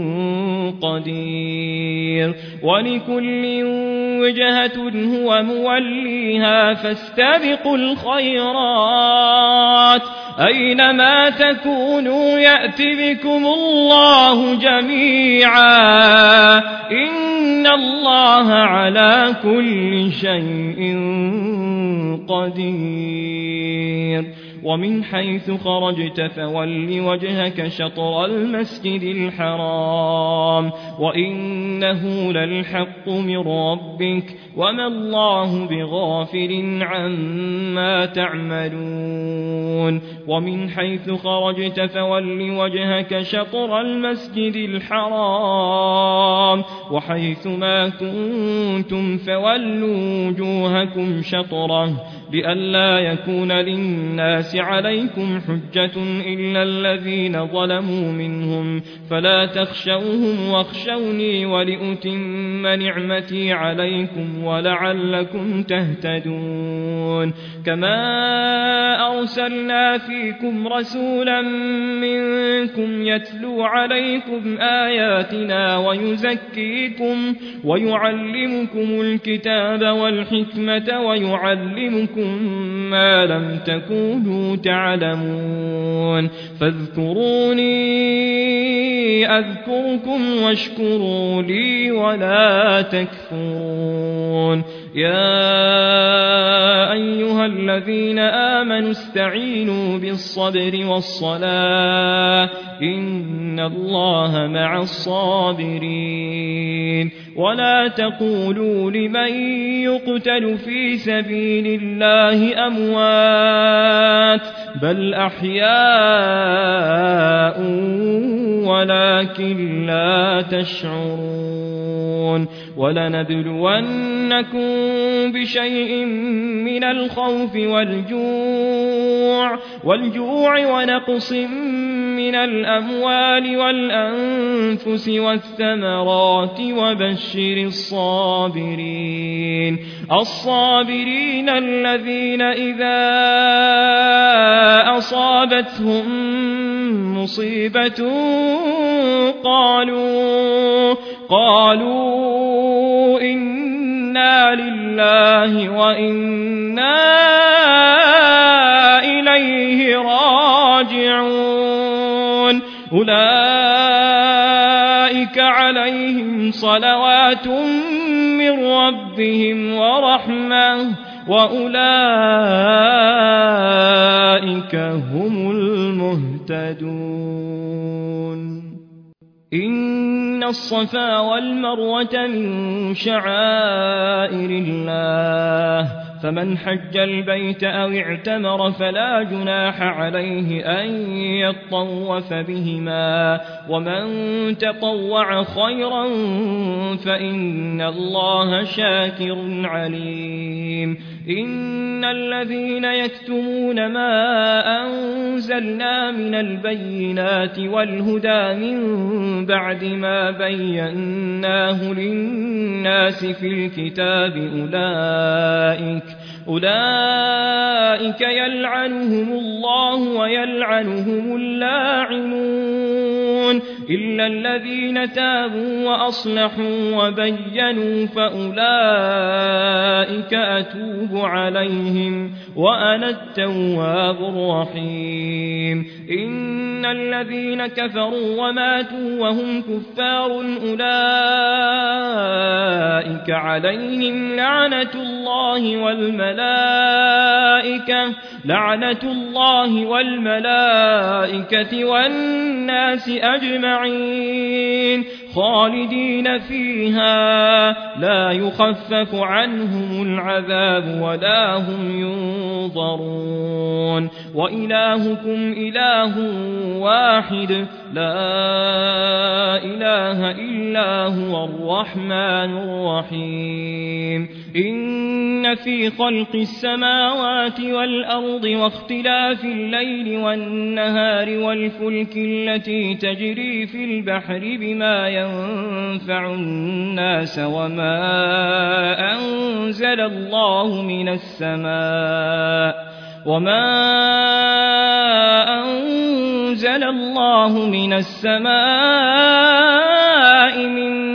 قدير ولكل وجهة هو موليها فاستبقوا الخيرات أينما تكونوا يأت بكم الله جميعا إن الله على كل شيء قدير ومن حيث خرجت فول وجهك شطر المسجد الحرام وإنه للحق من ربك وما الله بغافل عما تعملون ومن حيث خرجت فول وجهك شطر المسجد الحرام وحيث ما كنتم فولوا وجوهكم شطره لئلا يكون للناس عليكم حجة إلا الذين ظلموا منهم فلا تخشوهم واخشوني ولأتم نعمتي عليكم ولعلكم تهتدون كما أرسلنا فيكم رسولا منكم يتلو عليكم آياتنا ويزكيكم ويعلمكم الكتاب والحكمة ويعلمكم ما لم تكونوا تعلمون فاذكروني أذكركم واشكروا لي ولا تكفرون يا أيها الذين آمنوا استعينوا بالصبر والصلاة إن الله مع الصابرين ولا تقولوا لمن يقتل في سبيل الله أموات بل أحياء ولكن لا تشعرون ولنبلونكم بشيء من الخوف والجوع والجوع ونقص من الأموال والأنفس والثمرات وبشر الصابرين الصابرين الذين إذا أصابتهم مصيبة قالوا قالوا إنا لله وإنا إليه راجعون أولئك عليهم صلوات من ربهم ورحمة وأولئك هم المهتدون إن الصفا والمروة من شعائر الله فمن حج البيت أو اعتمر فلا جناح عليه أن يطوف بهما ومن تطوع خيرا فإن الله شاكر عليم الرجيم إن الذين يكتمون ما أنزلنا من البينات والهدى من بعد ما بيناه للناس في الكتاب أولئك أولئك يلعنهم الله ويلعنهم اللاعنون إلا الذين تابوا وأصلحوا وبينوا فأولئك أتوب عليهم وأنا التواب الرحيم إن الذين كفروا وماتوا وهم كفار أولئك عليهم لعنة الله والملائكة لعنة الله والملائكة والناس أجمعين خالدين فيها لا يخفف عنهم العذاب ولا هم ينظرون وإلهكم إله واحد لا إله إلا هو الرحمن الرحيم إن في خلق السماوات والأرض واختلاف الليل والنهار والفلك التي تجري في البحر بما ينفع الناس وما أنزل الله من السماء وما أنزل الله من السماء من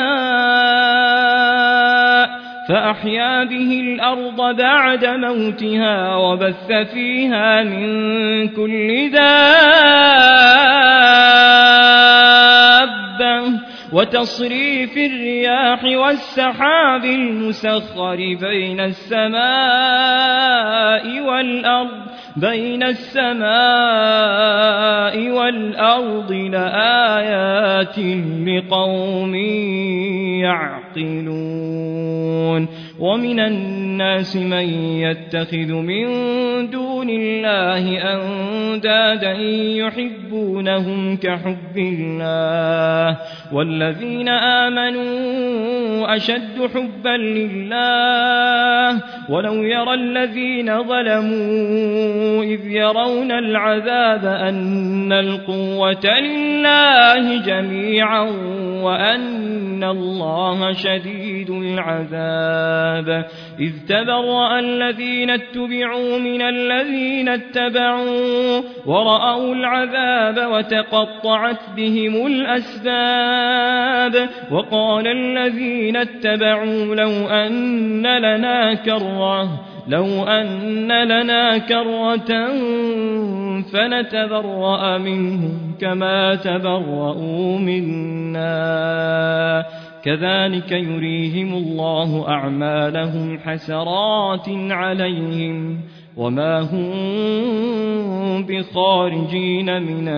ماء فأحيا به الأرض بعد موتها وبث فيها من كل دابة وتصريف الرياح والسحاب المسخر بين السماء والأرض بين السماء والأرض لآيات لقوم يعقلون ومن الناس من يتخذ من دون الله أندادا يحبونهم كحب الله والذين آمنوا أشد حبا لله ولو يرى الذين ظلموا إذ يرون العذاب أن القوة لله جميعا وأن الله شديد العذاب إذ تبرأ الذين اتبعوا من الذين اتبعوا ورأوا العذاب وتقطعت بهم الأسباب وقال الذين اتبعوا لو أن لنا كرة لو أن لنا كرة فنتبرأ منهم كما تبرأوا منا كذلك يريهم الله أعمالهم حسرات عليهم وما هم بخارجين من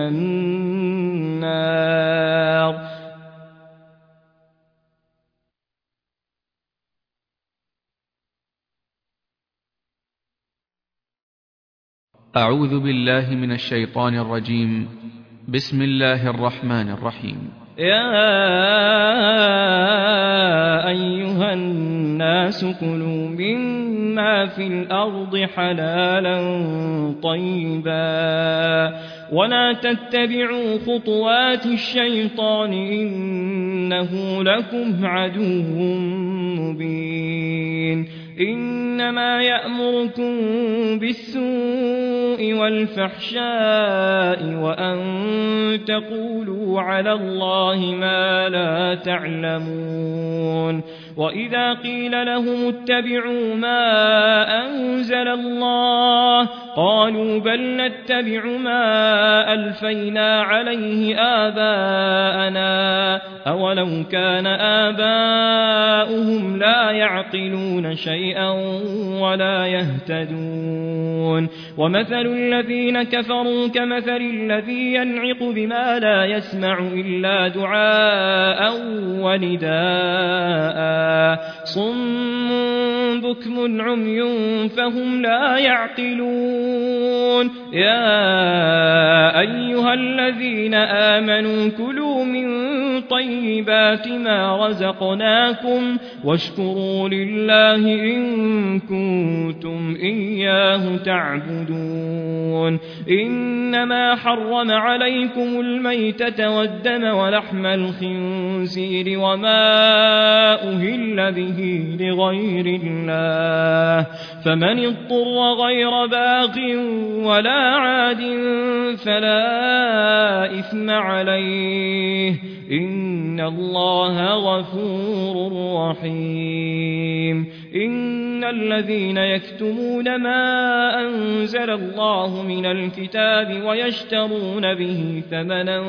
النار أعوذ بالله من الشيطان الرجيم بسم الله الرحمن الرحيم يا أيها الناس كلوا مما في الأرض حلالا طيبا ولا تتبعوا خطوات الشيطان إنه لكم عدو مبين إنما يأمركم بالسوء والفحشاء وأن تقولوا على الله ما لا تعلمون وإذا قيل لهم اتبعوا ما أنزل الله قالوا بل نتبع ما ألفينا عليه آباءنا أولو كان آباؤهم لا يعقلون شيئا ولا يهتدون ومثل الذين كفروا كمثل الذي ينعق بما لا يسمع إلا دعاء ونداء صم بكم عمي فهم لا يعقلون يا أيها الذين آمنوا كلوا من طيبات ما رزقناكم واشكروا لله إن كنتم إياه تعبدون إنما حرم عليكم الميتة والدم ولحم الخنزير وما أهل به لغير الله فمن اضطر غير باغ ولا عاد فلا إثم عليه إن الله غفور رحيم إن الذين يكتمون ما أنزل الله من الكتاب ويشترون به ثمنا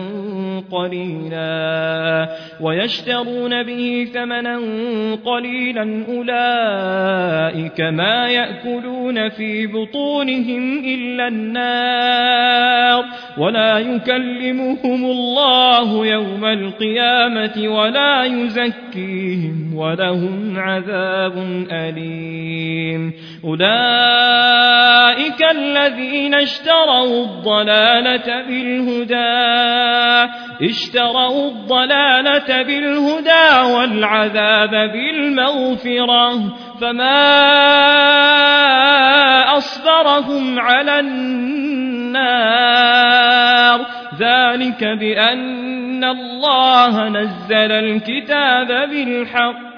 قليلا ويشترون به ثمنا قليلا أولئك ما يأكلون في بطونهم إلا النار ولا يكلمهم الله يوم القيامة ولا يزكيهم ولهم عذاب أليم أولئك الذين اشتروا الضلالة بالهدى اشتروا الضلالة بالهدى والعذاب بالمغفرة فما أصبرهم على النار ذلك بأن الله نزل الكتاب بالحق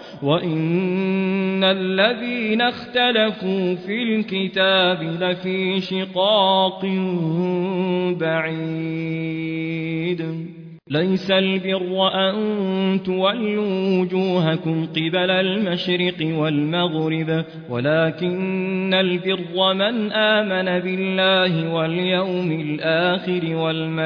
وإن الذين اختلفوا في الكتاب لفي شقاق بعيد ليس البر أن تولوا وجوهكم قبل المشرق والمغرب ولكن البر من آمن بالله واليوم الآخر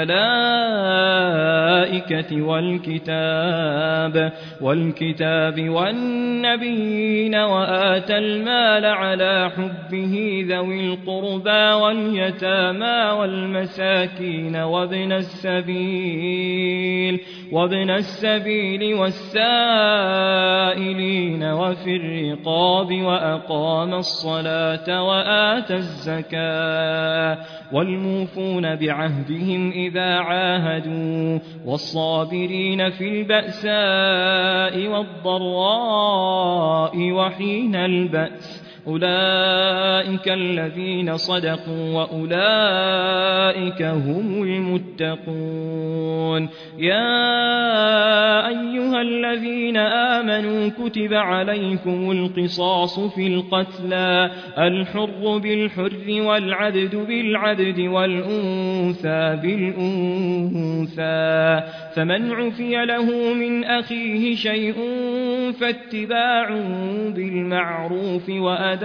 والملائكة والكتاب والكتاب والنبيين وآتى المال على حبه ذوي القربى واليتامى والمساكين وابن السبيل وابن السبيل والسائلين وفي الرقاب وأقام الصلاة وآتى الزكاة والموفون بعهدهم إذا عاهدوا والصابرين في البأساء والضراء وحين البأس أولئك الذين صدقوا وأولئك هم المتقون يا أيها الذين آمنوا كتب عليكم القصاص في القتلى الحر بالحر والعبد بالعبد والأنثى بالأنثى فمن عفي له من أخيه شيء فاتباع بالمعروف وأداء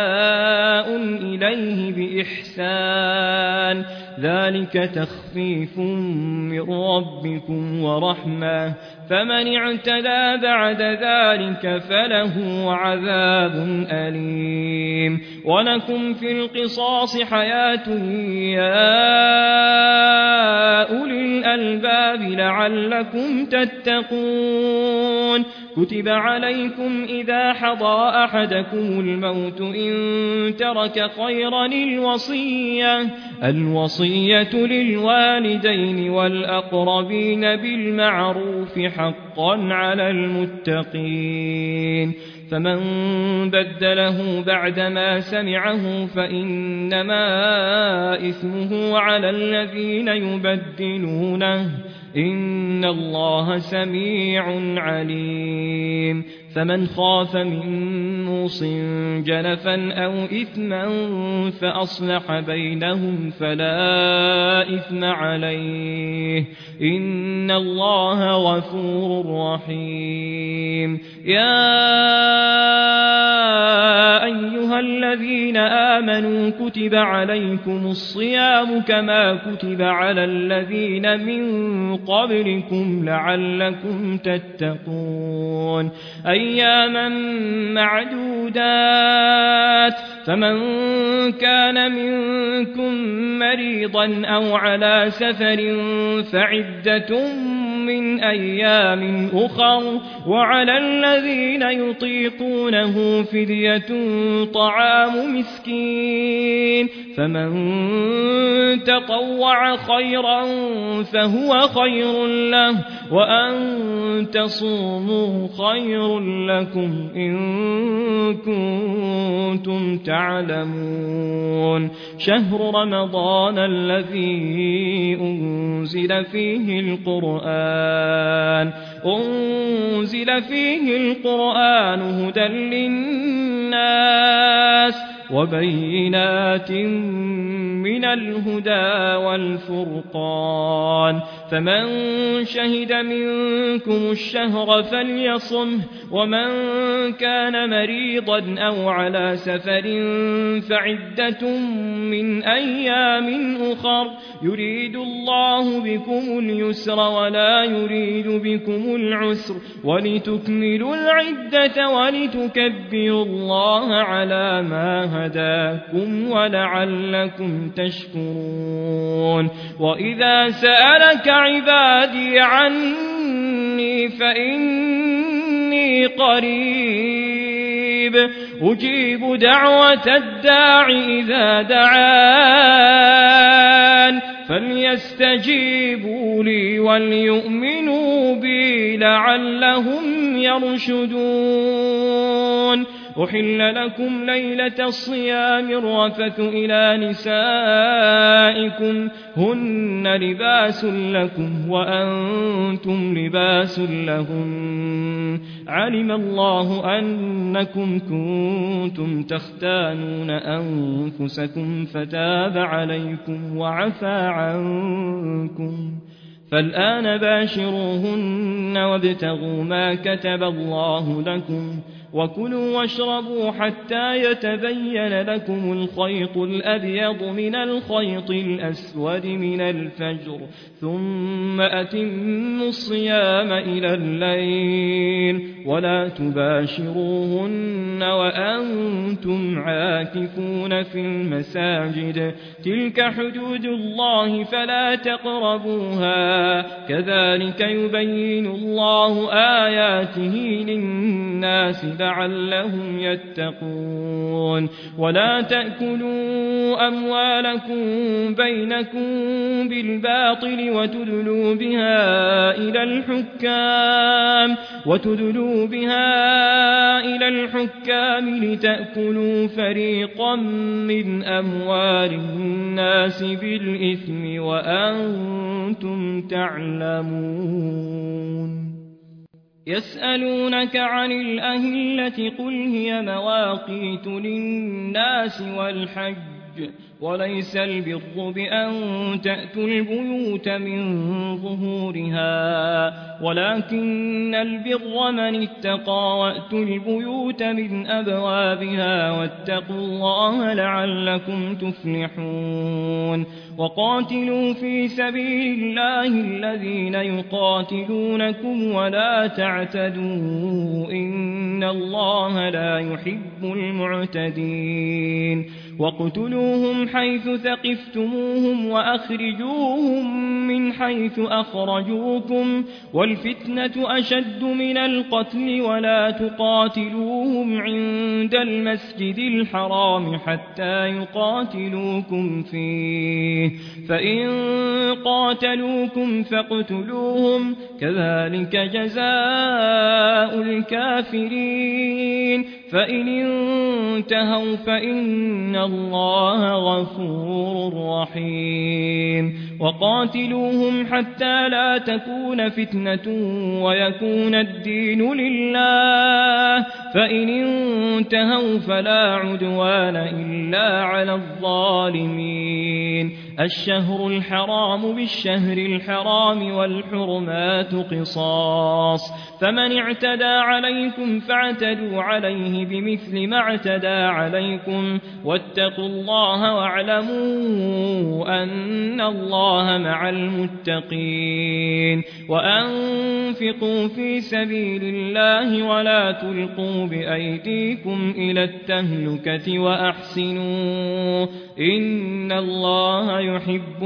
إليه بإحسان ذلك تخفيف من ربكم ورحمة فمن اعتدى بعد ذلك فله عذاب أليم ولكم في القصاص حياة يا أولي الألباب لعلكم تتقون كتب عليكم إذا حضر أحدكم الموت إن ترك خيرا الوصية الوصية للوالدين والأقربين بالمعروف حقا على المتقين فمن بدله بعدما سمعه فإنما إثمه على الذين يبدلونه إن الله سميع عليم فمن خاف من موص جنفا أو إثما فأصلح بينهم فلا إثم عليه إن الله غفور رحيم يا أيها الذين آمنوا كتب عليكم الصيام كما كتب على الذين من قبلكم لعلكم تتقون أياما معدودات فمن كان منكم مريضا أو على سفر فعدة من أيام أخر وعلى الذين يطيقونه فدية طعام مسكين فمن تطوع خيرا فهو خير له وأن تصوموا خير لكم إن كنتم تعلمون شهر رمضان الذي أنزل فيه القرآن أنزل فيه القرآن هدى للناس وبينات من الهدى والفرقان فمن شهد منكم الشهر فليصمه ومن كان مريضا أو على سفر فعدة من أيام أخر يريد الله بكم اليسر ولا يريد بكم العسر ولتكملوا العدة ولتكبروا الله على ما هداكم ولعلكم تشكرون وإذا سألك عبادي عني فإني قريب أجيب دعوة الداع إذا دعان فليستجيبوا لي وليؤمنوا بي لعلهم يرشدون أحل لكم ليلة الصيام الرفث إلى نسائكم هن لباس لكم وأنتم لباس لهن علم الله أنكم كنتم تختانون أنفسكم فتاب عليكم وعفى عنكم فالآن باشروهن وابتغوا ما كتب الله لكم وكلوا واشربوا حتى يتبين لكم الخيط الأبيض من الخيط الأسود من الفجر ثم أتموا الصيام إلى الليل ولا تباشروهن وأنتم عاكفون في المساجد تلك حدود الله فلا تقربوها كذلك يبين الله آياته للناس لعلهم يتقون ولا تأكلوا أموالكم بينكم بالباطل وتدلوا بها إلى الحكام وتدلوا بها إلى الحكام لتأكلوا فريقا من أموال الناس بالإثم وأنتم تعلمون يسألونك عن الأهلة قل هي مواقيت للناس والحج وليس البر بأن تأتوا البيوت من ظهورها ولكن البر من اتقى وأتوا البيوت من أبوابها واتقوا الله لعلكم تفلحون وقاتلوا في سبيل الله الذين يقاتلونكم ولا تعتدوا إن الله لا يحب المعتدين واقتلوهم حيث ثقفتموهم وأخرجوهم من حيث أخرجوكم والفتنة أشد من القتل ولا تقاتلوهم عند المسجد الحرام حتى يقاتلوكم فيه فإن قاتلوكم فاقتلوهم كذلك جزاء الكافرين فإن انتهوا فإن الله غفور رحيم وقاتلوهم حتى لا تكون فتنة ويكون الدين لله فإن انتهوا فلا عدوان إلا على الظالمين الشهر الحرام بالشهر الحرام والحرمات قصاص فمن اعتدى عليكم فاعتدوا عليه بمثل ما اعتدى عليكم واتقوا الله واعلموا أن الله مع المتقين وأنفقوا في سبيل الله ولا تلقوا بأيديكم إلى التهلكة وأحسنوا إن الله يحب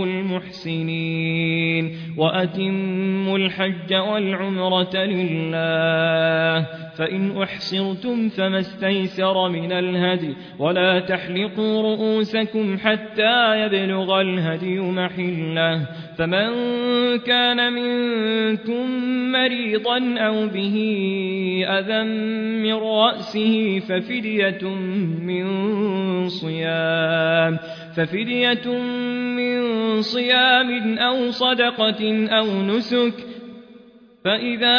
المحسنين وأتموا الحج والعمرة لله فإن أحصرتم فما استيسر من الهدي ولا تحلقوا رؤوسكم حتى يبلغ الهدي محله فمن كان منكم مريضا أو به أذى من رأسه ففدية من صيام ففدية من صيام أو صدقة أو نسك فإذا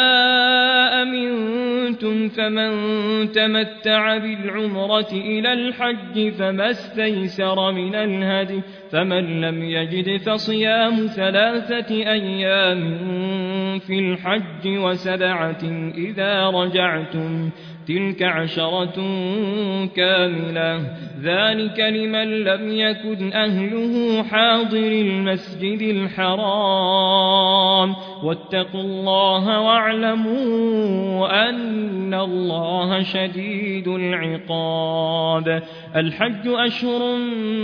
أمنتم فمن تمتع بالعمرة إلى الحج فما استيسر من الهدي فمن لم يجد فصيام ثلاثة أيام في الحج وسبعة إذا رجعتم تلك عشرة كاملة ذلك لمن لم يكن أهله حاضر المسجد الحرام واتقوا الله واعلموا أن الله شديد العقاب الحج أشهر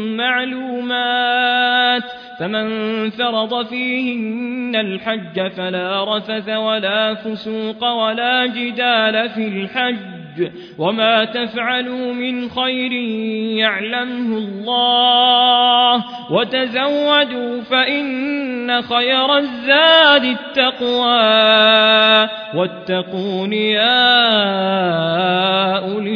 معلومات فمن فرض فيهن الحج فلا رفث ولا فسوق ولا جدال في الحج وما تفعلوا من خير يعلمه الله وتزودوا فإن خير الزاد التقوى واتقون يا أولي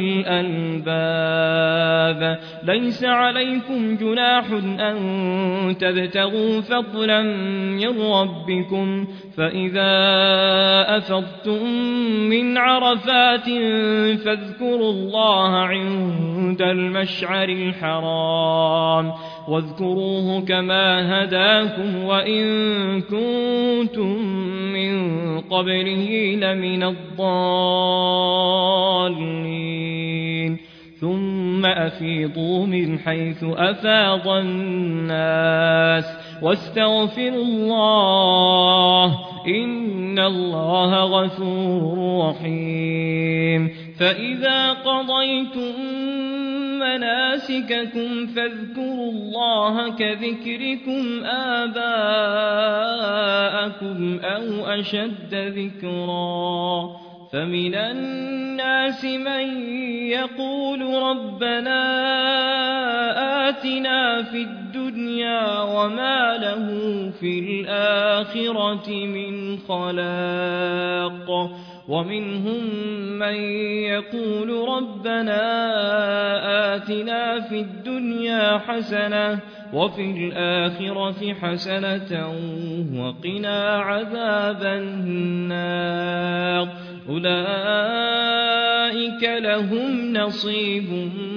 الألباب ليس عليكم جناح أن تبتغوا فضلا من ربكم فإذا أفضتم من عرفات فاذكروا الله عند المشعر الحرام واذكروه كما هداكم وإن كنتم من قبله لمن الضالين ثم أفيضوا من حيث أفاض الناس واستغفروا الله إن الله غفور رحيم فإذا قضيتم مناسككم فاذكروا الله كذكركم آباءكم أو أشد ذكرا فمن الناس من يقول ربنا آتنا في الدنيا وما له في الآخرة من خلاق ومنهم من يقول ربنا آتنا في الدنيا حسنة وفي الآخرة حسنة وقنا عذاب النار أولئك لهم نصيب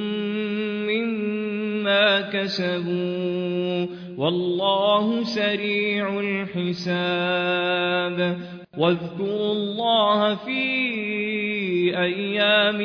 مما كسبوا والله سريع الحساب واذكروا الله في أيام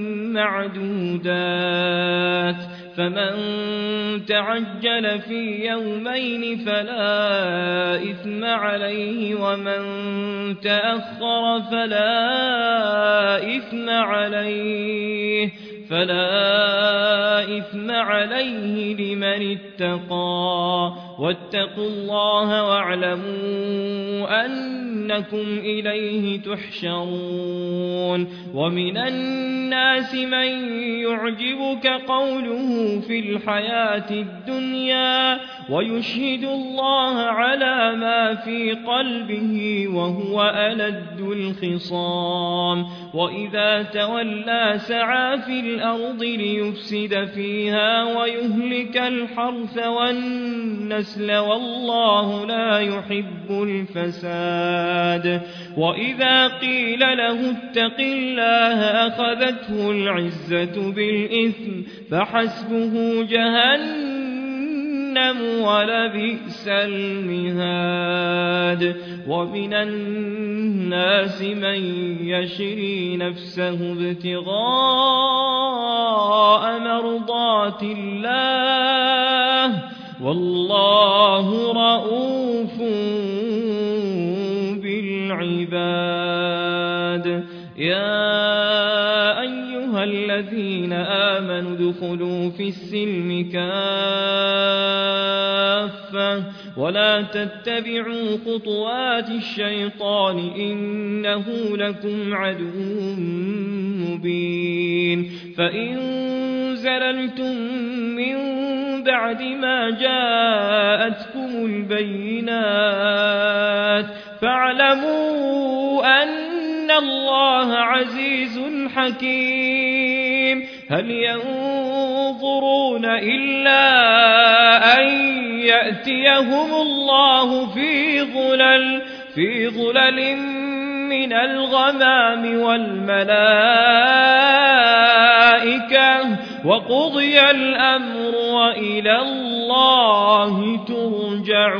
معدودات فمن تعجل في يومين فلا إثم عليه ومن تأخر فلا إثم عليه فلا إثم عليه لمن اتقى واتقوا الله واعلموا أنكم إليه تحشرون ومن الناس من يعجبك قوله في الحياة الدنيا ويشهد الله على ما في قلبه وهو ألد الخصام وإذا تولى سعى في الأرض ليفسد فيها ويهلك الحرث والنسل والله لا يحب الفساد وإذا قيل له اتق الله أخذته العزة بالإثم فحسبه جهنم ولبئس المهاد ومن الناس من يشري نفسه ابتغاء مرضات الله والله رؤوف بالعباد يا أيها الذين آمنوا ادخلوا في السلم كافة ولا تتبعوا خطوات الشيطان إنه لكم عدو مبين فإن زللتم من بعد ما جاءتكم البينات فاعلموا أن الله عزيز حكيم هل ينظرون إلا أن يأتيهم الله في ظلل في ظلل من الغمام والملائكة وقضي الأمر وإلى الله ترجع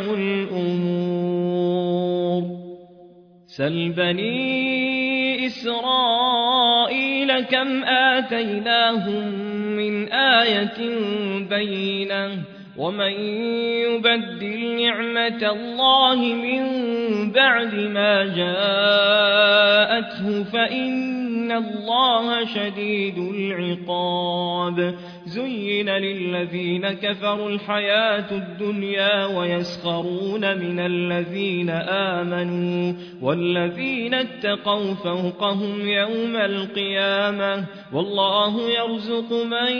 الأمور سل بني إسرائيل كم آتيناهم من آية بينة ومن يبدل نعمة الله من بعد ما جاءته فإن الله شديد العقاب زين للذين كفروا الحياة الدنيا ويسخرون من الذين آمنوا والذين اتقوا فوقهم يوم القيامة والله يرزق من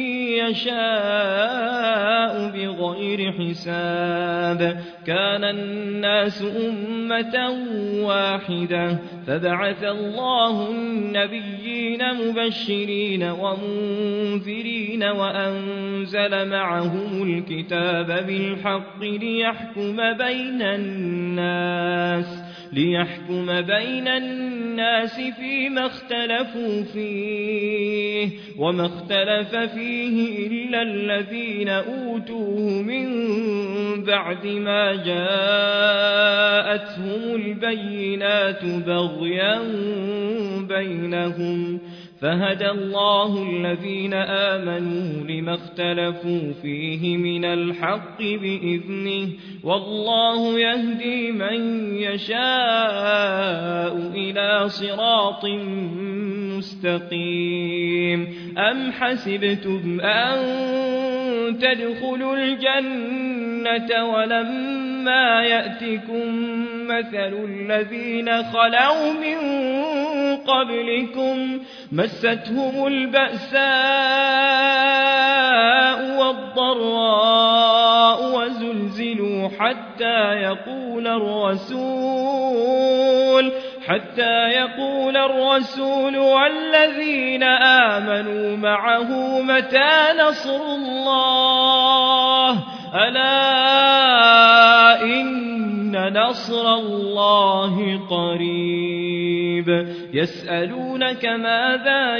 يشاء بغير حساب كان الناس أمة واحدة فبعث الله النبيين مبشرين ومنذرين وأنزل معهم الكتاب بالحق ليحكم بين الناس ليحكم بين الناس فيما اختلفوا فيه وما اختلف فيه إلا الذين أوتوه من بعد ما جاءتهم البينات بغيا بينهم فهدى الله الذين آمنوا لما اختلفوا فيه من الحق بإذنه والله يهدي من يشاء إلى صراط مستقيم أم حسبتم أن تدخلوا الجنة ولما يأتكم مثل الذين خلوا من قبلكم مستهم البأساء والضراء وزلزلوا حتى يقول الرسول حتى يقول الرسول والذين آمنوا معه متى نصر الله ألا إن نصر الله قريب يسألونك ماذا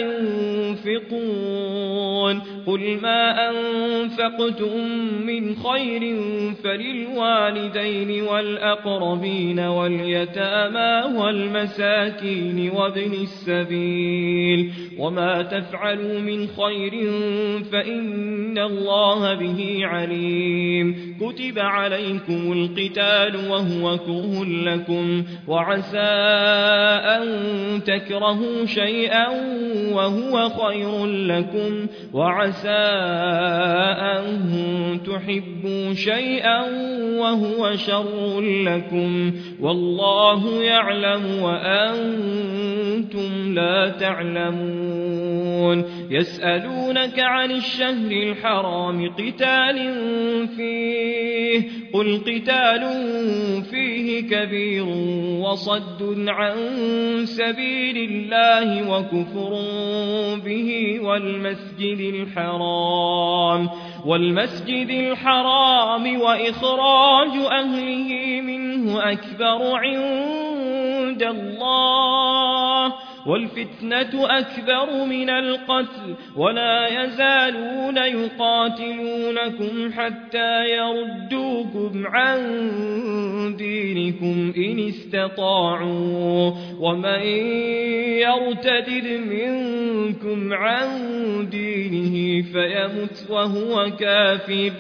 ينفقون قل ما أنفقتم من خير فللوالدين والأقربين واليتامى والمساكين وابن السبيل وما تفعلوا من خير فإن الله به عليم كتب عليكم القتال وهو كره لكم وعسى أن تكرهوا شيئا وهو خير لكم وعسى أن تحبوا شيئا وهو شر لكم والله يعلم وأنتم لا تعلمون يسألونك عن الشهر الحرام قتال فيه قل قتال فيه كبير وصد عن سبيل الله وكفر به والمسجد الحرام والمسجد الحرام وإخراج أهله منه أكبر عند الله والفتنة أكبر من القتل ولا يزالون يقاتلونكم حتى يردوكم عن دينكم إن استطاعوا ومن يرتد منكم عن دينه فيمت وهو كافر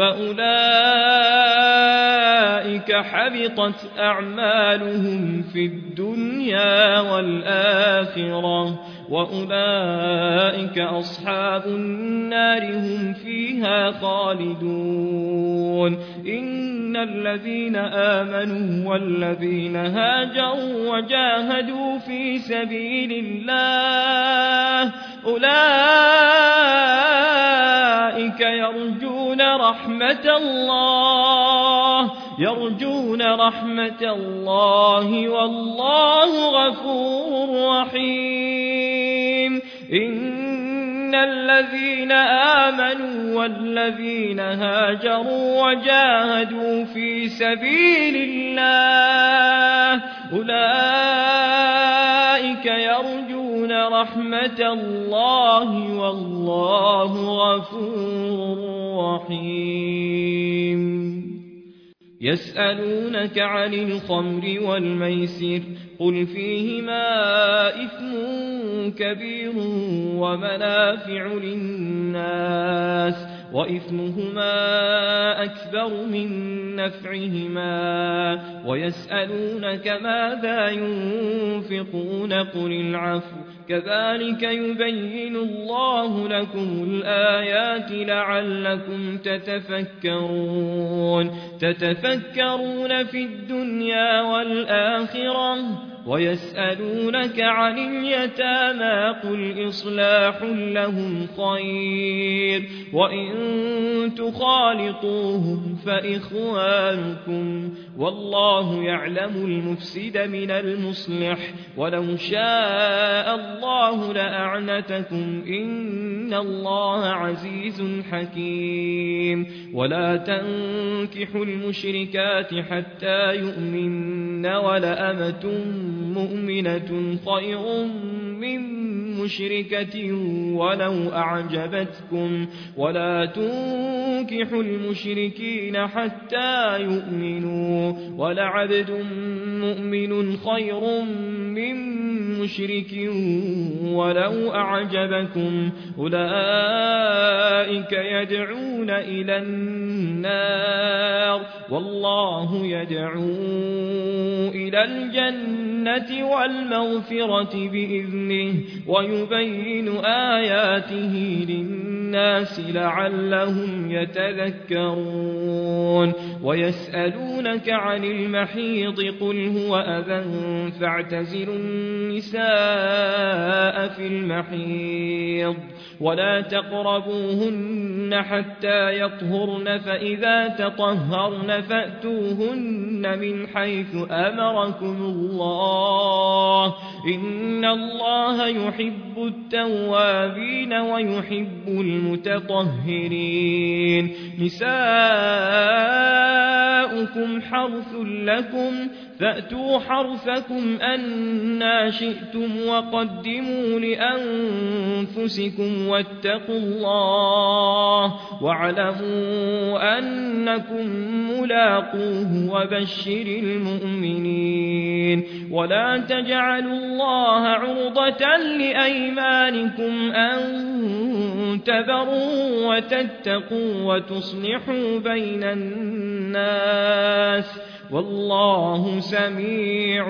فأولئك حبطت أعمالهم في الدنيا والآخرة وأولئك أصحاب النار هم فيها خالدون إن الذين آمنوا والذين هاجروا وجاهدوا في سبيل الله أولئك يرجون رحمة الله يرجون رحمة الله والله غفور رحيم إن الذين آمنوا والذين هاجروا وجاهدوا في سبيل الله أولئك يرجون رحمة الله والله غفور رحيم يسألونك عن الخمر والميسر قل فيهما إثم كبير ومنافع للناس وإثمهما أكبر من نفعهما ويسألونك ماذا ينفقون قل العفو كذلك يبين الله لكم الآيات لعلكم تتفكرون تتفكرون في الدنيا والآخرة ويسألونك عن اليتامى قل إصلاح لهم خير وإن تخالطوهم فإخوانكم والله يعلم المفسد من المصلح ولو شاء الله لأعنتكم إن الله عزيز حكيم ولا تنكحوا المشركات حتى يؤمن ولأمة مؤمنة خير من مشركة ولو أعجبتكم ولا تنكحوا المشركين حتى يؤمنوا ولعبد مؤمن خير من مشرك ولو أعجبكم أولئك يدعون إلى النار والله يدعو إلى الجنة والمغفرة بإذنه ويبين آياته للناس لعلهم يتذكرون ويسألونك عن المحيض قل هو أذى فاعتزلوا النساء في المحيض ولا تقربوهن حتى يطهرن فإذا تطهرن فأتوهن من حيث أمركم الله إن الله يحب التوابين ويحب المتطهرين نساؤكم حرث لكم فأتوا حرثكم أنى شئتم وقدموا لأنفسكم واتقوا الله واعلموا أنكم ملاقوه وبشر المؤمنين ولا تجعلوا الله عرضة لأيمانكم أن تبروا وتتقوا وتصلحوا بين الناس والله سميع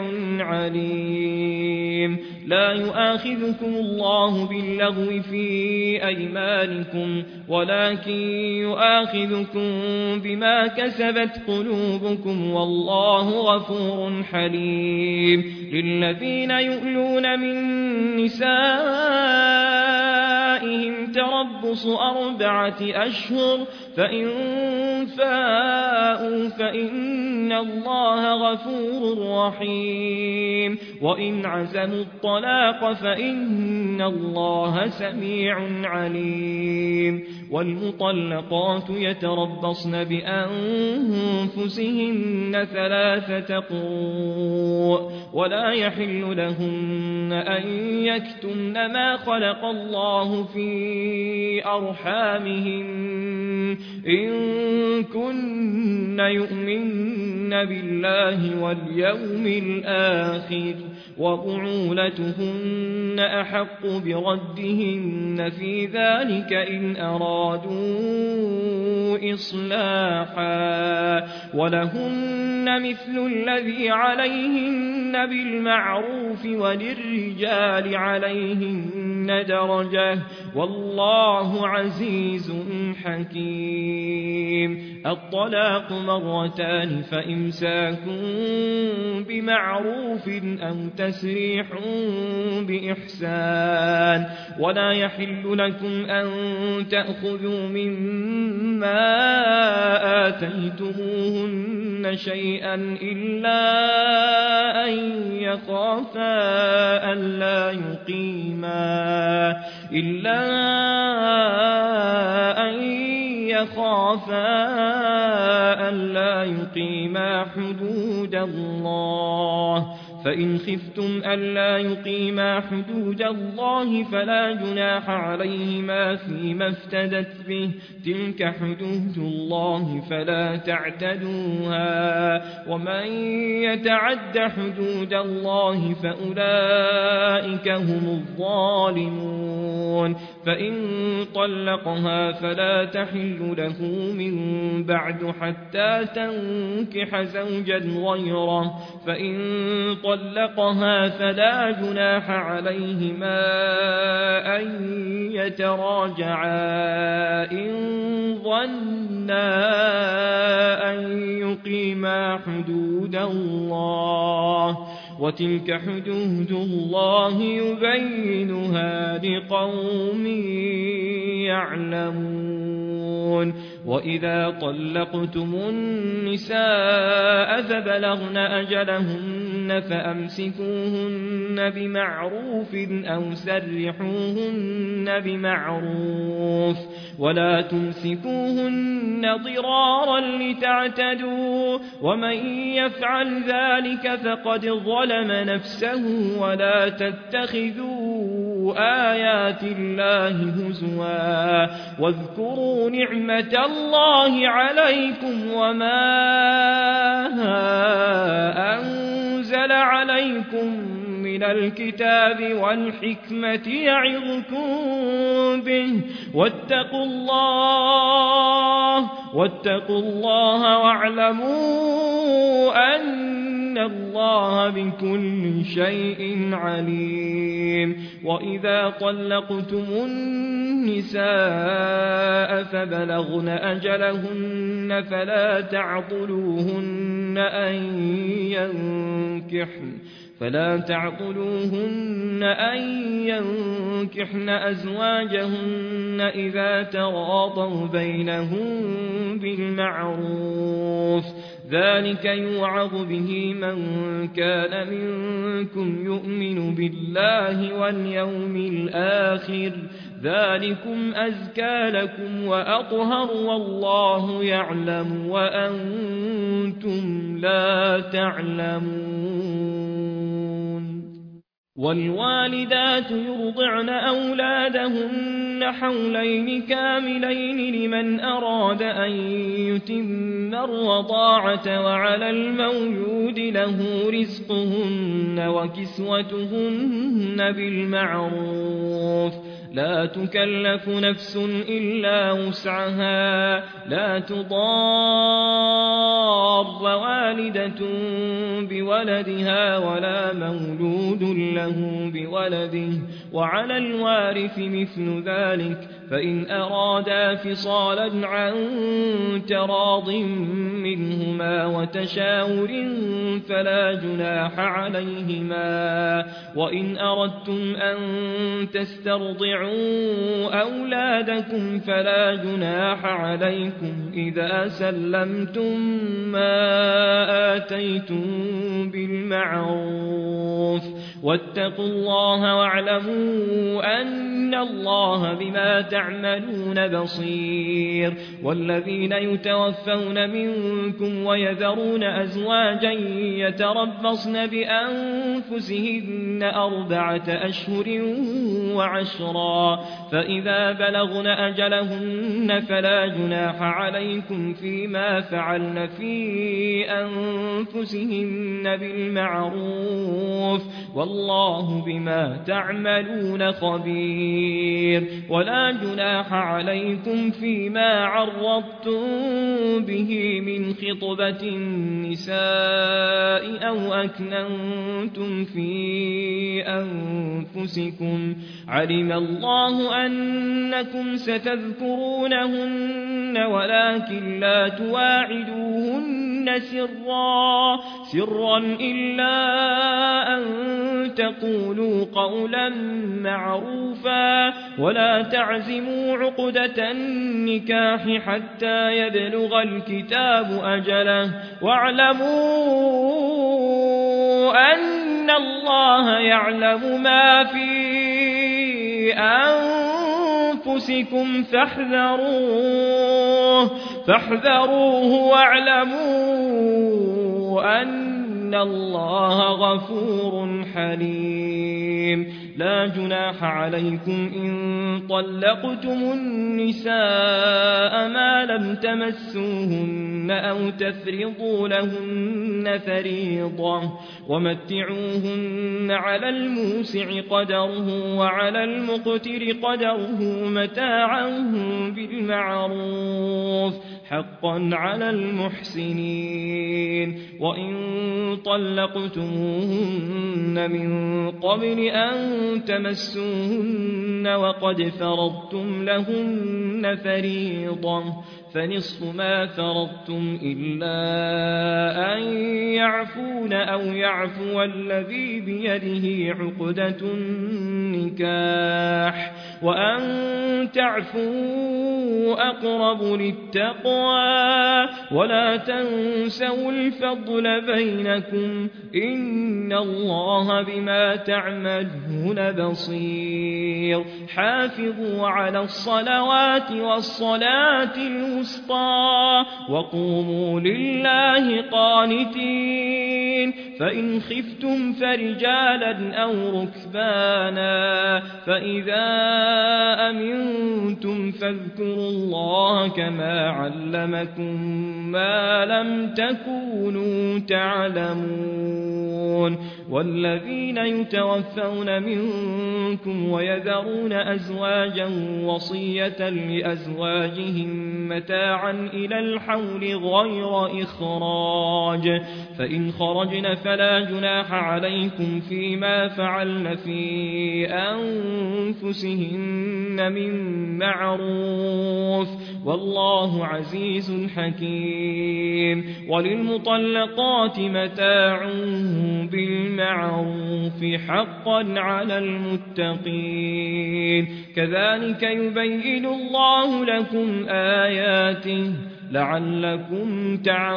عليم لا يؤاخذكم الله باللغو في أيمانكم ولكن يؤاخذكم بما كسبت قلوبكم والله غفور حليم للذين يؤلون من نسائهم تربص أربعة أشهر فإن فاءوا فإن الله غفور رحيم وإن عزموا الطلاق فإن الله سميع عليم والمطلقات يتربصن بأنفسهن ثلاثة قروء ولا يحل لهن أن يكتمن ما خلق الله في أرحامهن إن كن يؤمن بالله واليوم الآخر وبعولتهن أحق بردهن في ذلك إن أرادوا إصلاحا ولهن مثل الذي عليهن بالمعروف وللرجال عليهن درجة والله عزيز حكيم. الطلاق مرتان فإمساك بمعروف أو تسريح بإحسان ولا يحل لكم أن تأخذوا مما آتيتموهن شيئا إلا أن يخافا ألا يقيما إلا أن يخافا ألا يقيما حدود الله فإن خفتم ألا يقيما حدود الله فلا جناح عليهما فيما افتدت به تلك حدود الله فلا تعتدوها ومن يتعد حدود الله فأولئك هم الظالمون. فإن طلقها فلا تحل له من بعد حتى تنكح زوجا غيره فإن طلقها فلا جناح عليهما أن يتراجعا إن ظنا أن يقيما حدود الله وتلك حدود الله يبينها لقوم يعلمون. وإذا طلقتم النساء فبلغن أجلهن فأمسكوهن بمعروف أو سرحوهن بمعروف ولا تمسكوهن ضرارا لتعتدوا ومن يفعل ذلك فقد ظلم نفسه ولا تتخذوا آيات الله هزوا واذكروا نعمة الله عليكم وما أنزل عليكم من الكتاب والحكمة يعظكم به واتقوا الله واتقوا الله واعلموا أن الله بكل شيء عليم. وإذا طلقتم النساء فبلغن أجلهن فلا تعضلوهن أن ينكحن فلا تعضلوهن أن ينكحن أزواجهن إذا تراضوا بينهم بالمعروف ذلك يوعظ به من كان منكم يؤمن بالله واليوم الآخر ذلكم أزكى لكم وأطهر والله يعلم وأنتم لا تعلمون. والوالدات يرضعن أولادهن حولين كاملين لمن أراد أن يتم الرضاعة وعلى المولود له رزقهن وكسوتهن بالمعروف لا تكلف نفس إلا وسعها لا تضار والدة بولدها ولا مولود له بولده وعلى الوارث مثل ذلك فإن أرادا فصالا عن تراض منهما وتشاور فلا جناح عليهما. وإن أردتم أن تسترضعوا أولادكم فلا جناح عليكم إذا سلمتم ما آتيتم بالمعروف واتقوا الله واعلموا أن الله بما تعملون بصير. والذين يتوفون منكم ويذرون أزواجا يتربصن بأنفسهن أربعة أشهر وعشرا فإذا بلغن أجلهن فلا جناح عليكم فيما فعلن في أنفسهن بالمعروف والله بما تعملون تعملون خبير ولا جناح عليكم فيما عرضتم به من خطبة النساء أو أكننتم في أنفسكم علم الله أنكم ستذكرونهن ولكن لا تواعدوهن سرا سرا إلا أن تقولوا قولا معروفا ولا تعزموا عقدة النكاح حتى يبلغ الكتاب أجله واعلموا أن الله يعلم ما في أنفسكم فاحذروه فاحذروه واعلموا أن الله غفور حليم لا جناح عليكم إن طلقتم النساء ما لم تمسوهن أو تفرضوا لهن فريضة ومتعوهن على الموسع قدره وعلى المقتر قدره متاعا بالمعروف حقا على المحسنين وإن طلقتموهن من قبل أن تمسوهن وقد فرضتم لهن فريضة فنصف ما فرضتم إلا أن يعفون أو يعفو الذي بيده عقدة النكاح وأن تعفوا أقرب للتقوى ولا تنسوا الفضل بينكم إن الله بما تعملون بصير حافظوا على الصلوات والصلاة الوسطى وقوموا لله قانتين فإن خفتم فرجالا أو ركبانا فإذا أمنتم فاذكروا الله كما علمكم ما لم تكونوا تعلمون والذين يتوفون منكم ويذرون أزواجا وصية لأزواجهم متاعا إلى الحول غير إخراج فإن خرجن فلا جناح عليكم فيما فعلن في أنفسهن من معروف والله عزيز حكيم وللمطلقات متاع بالمعروف حقا على المتقين كذلك يبين الله لكم آياته لعلكم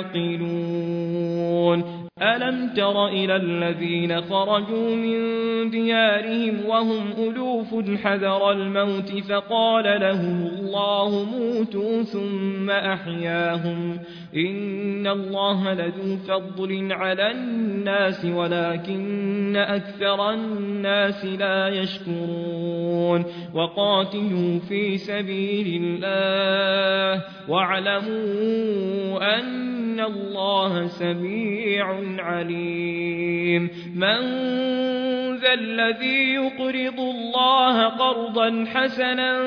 تعقلون ألم تر إلى الذين خرجوا من ديارهم وهم ألوف حذر الموت فقال لهم الله موتوا ثم أحياهم إن الله لذو فضل على الناس ولكن أكثر الناس لا يشكرون وقاتلوا في سبيل الله واعلموا أن الله سميع عليم من ذا الذي يقرض الله قرضا حسنا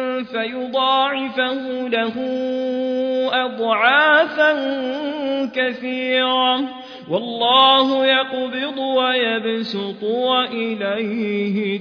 فيضاعفه له أضعافا كثيرة والله يقبض ويبسط وإليه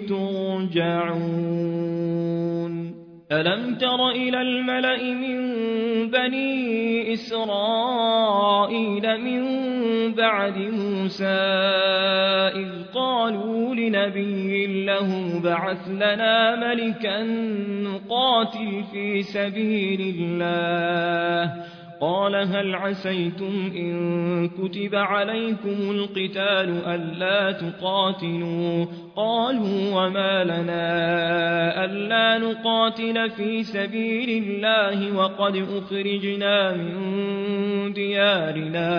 ترجعون ألم تر إلى الملأ من بني إسرائيل من بعد موسى إذ قالوا لنبي له بعث لنا ملكا نقاتل في سبيل الله قال هل عسيتم إن كتب عليكم القتال ألا تقاتلوا قالوا وما لنا ألا نقاتل في سبيل الله وقد أخرجنا من ديارنا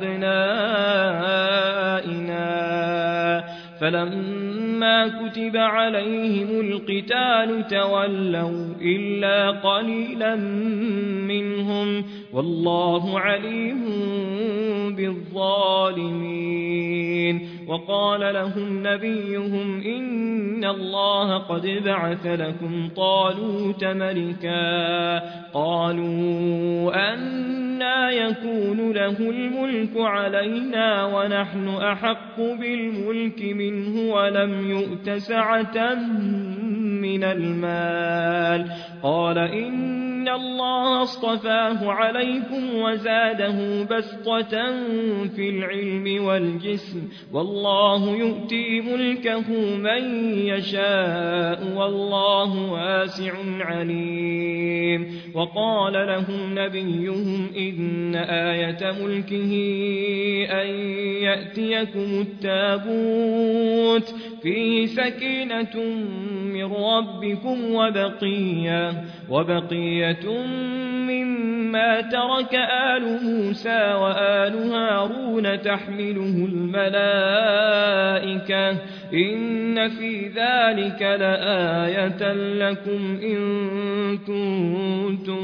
وأبنائنا فلما كتب عليهم القتال تولوا إلا قليلا منهم والله عليم بالظالمين. وقال لهم نبيهم إن الله قد بعث لكم طالوت ملكا. قالوا أنى يكون له الملك علينا ونحن أحق بالملك منه ولم يؤت سعة من المال. قال إن الله اصطفاه عليكم وزاده بسطة في العلم والجسم والله يؤتي ملكه من يشاء والله واسع عليم. وقال لهم نبيهم إن آية ملكه أن يأتيكم التابوت فيه سكينة من ربكم وبقية, وبقية مما ترك آل موسى وآل هارون تحمله الملائكة إن في ذلك لآية لكم إن كنتم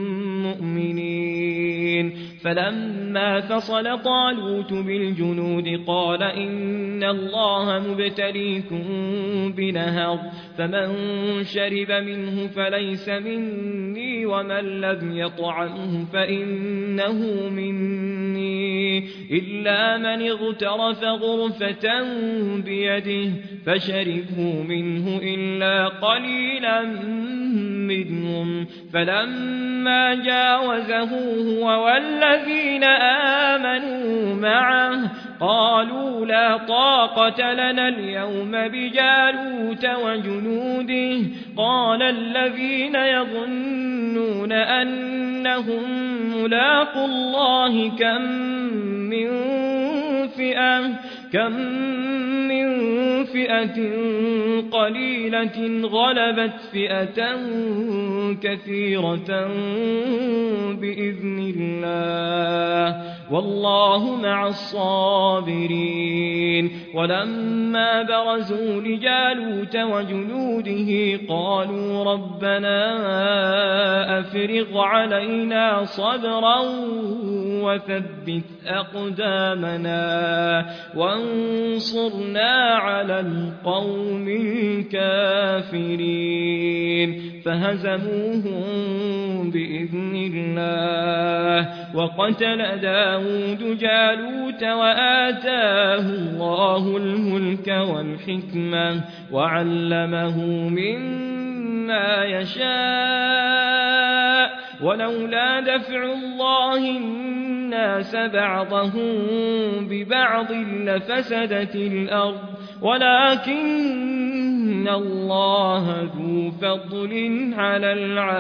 مؤمنين. فلما فصل طالوت بالجنود قال إن الله مبتليكم بنهر فمن شرب منه فليس مني ومن لم يطعمه فإنه مني إلا من اغترف غرفة بيده فشربوا منه إلا قليلا منهم. فلما جاوزه هو والذين آمنوا معه قالوا لا طاقة لنا اليوم بجالوت وجنوده. قال الذين يظنون أنهم ملاقوا الله كم من فئة كم من فئة قليلة غلبت فئة كثيرة بإذن الله والله مع الصابرين. ولما برزوا لجالوت وجنوده قالوا ربنا أفرغ علينا صبرا وثبت أقدامنا وانصرنا على القوم الكافرين. فهزموهم بإذن الله وقتل داود جالوت وآتاه الله الملك والحكمة وعلمه مما يشاء ولولا دفع الله الناس بعضهم ببعض لفسدت الأرض ولكن الله ذو فضل على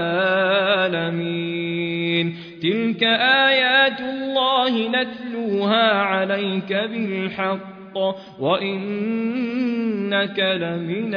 العالمين. تلك آيات الله نتلوها عليك بالحق وإنك لمن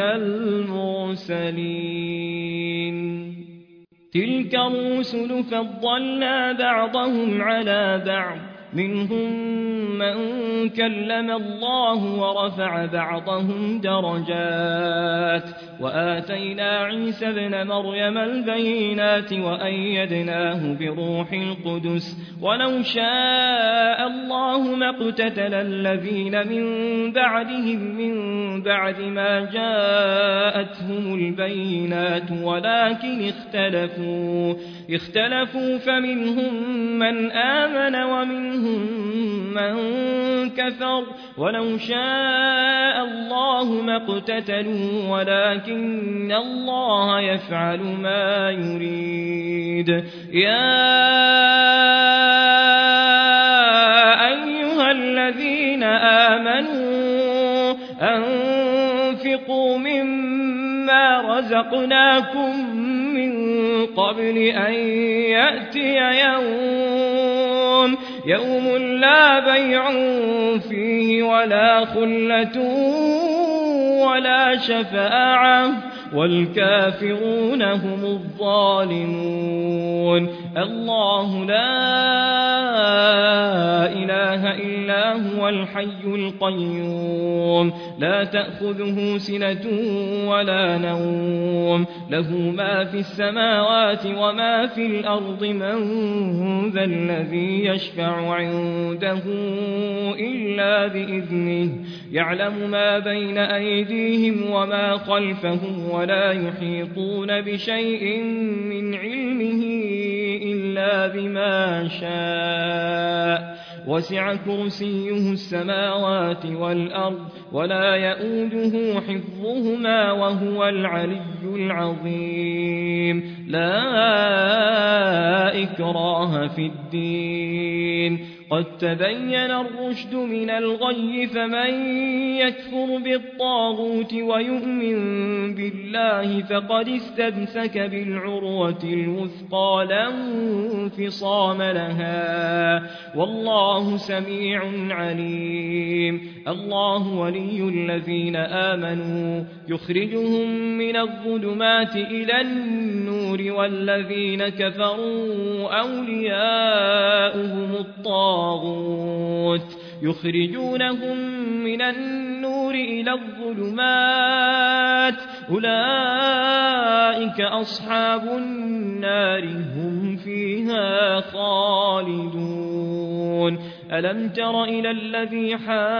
المرسلين. تلك الرسل فضلنا بعضهم على بعض منهم من كلم الله ورفع بعضهم درجات وآتينا عيسى ابن مريم البينات وأيدناه بروح القدس ولو شاء الله ما اقتتل الذين من بعدهم من بعد ما جاءتهم البينات ولكن اختلفوا اختلفوا فمنهم من آمن ومنهم من كفر ولو شاء الله ما اقتتلوا ولكن الله يفعل ما يريد. يا أيها الذين آمنوا أنفقوا مما رزقناكم من قبل أن يأتي يوم يوم لا بيع فيه ولا خلة ولا شفاعة والكافرون هم الظالمون. الله لا إله إلا هو الحي القيوم لا تأخذه سنة ولا نوم له ما في السماوات وما في الأرض من ذا الذي يشفع عنده إلا بإذنه يعلم ما بين أيديهم وما خلفهم ولا يحيطون بشيء من علمه إلا بما شاء وسع كرسيه السماوات والأرض ولا يؤوده حفظهما وهو العلي العظيم لا إكراه في الدين قد تبين الرشد من الغي فمن يكفر بالطاغوت ويؤمن بالله فقد استمسك بالعروة الوثقى لا انفصام لها والله سميع عليم الله ولي الذين آمنوا يخرجهم من الظلمات إلى النور والذين كفروا أولياؤهم الطاغوت يخرجونهم من النور إلى الظلمات أولئك أصحاب النار هم فيها خالدون ألم تر إلى الذي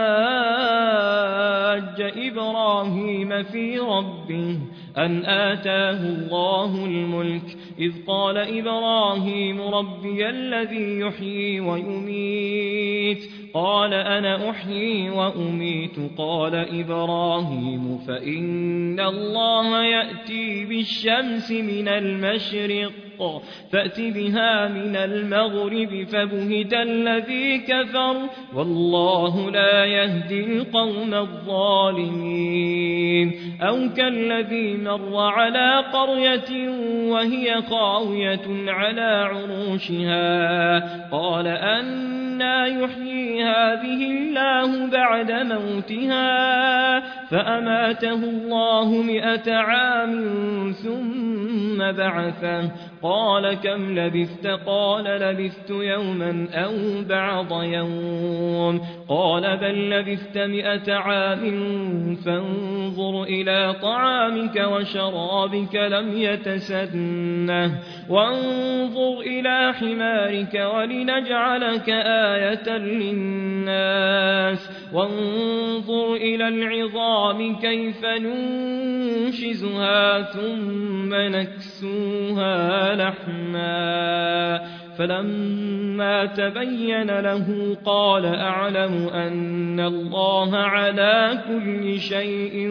حاج إبراهيم في ربه أن آتاه الله الملك إذ قال إبراهيم ربي الذي يحيي ويميت قال أنا أحيي وأميت قال إبراهيم فإن الله يأتي بالشمس من المشرق فأت بها من المغرب فبهت الذي كفر والله لا يهدي القوم الظالمين أو كالذي مر على قرية وهي خاوية على عروشها قال أنى يحيي هذه الله بعد موتها فأماته الله مئة عام ثم بعثه قال كم لبثت قال لبثت يوما أو بعض يوم قال بل لبثت مئة عام فانظر إلى طعامك وشرابك لم يتسنه وانظر إلى حمارك ولنجعلك آية للناس وانظر إلى العظام كيف ننشزها ثم نكسوها لحما فلما تبين له قال أعلم أن الله على كل شيء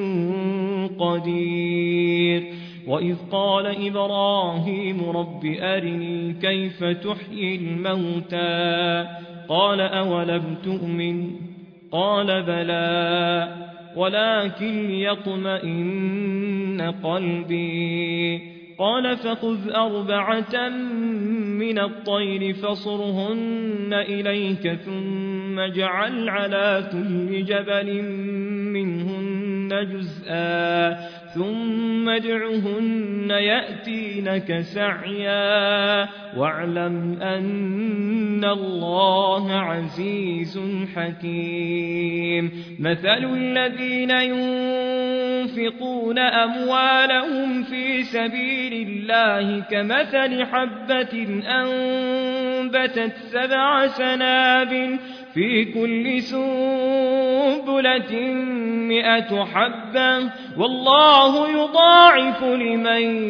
قدير وإذ قال إبراهيم رب أرني كيف تحيي الموتى قال أولم تؤمن قال بلى ولكن ليطمئن قلبي قال فخذ أربعة من الطير فصرهن إليك ثم اجعل على كل جبل منهن جزءا ثم ادعهن يأتينك سعيا واعلم أن الله عزيز حكيم مثل الذين ينفقون أموالهم في سبيل الله كمثل حبة أنبتت سبع سنابل في كل سنبلة مئة حبة والله يضاعف لمن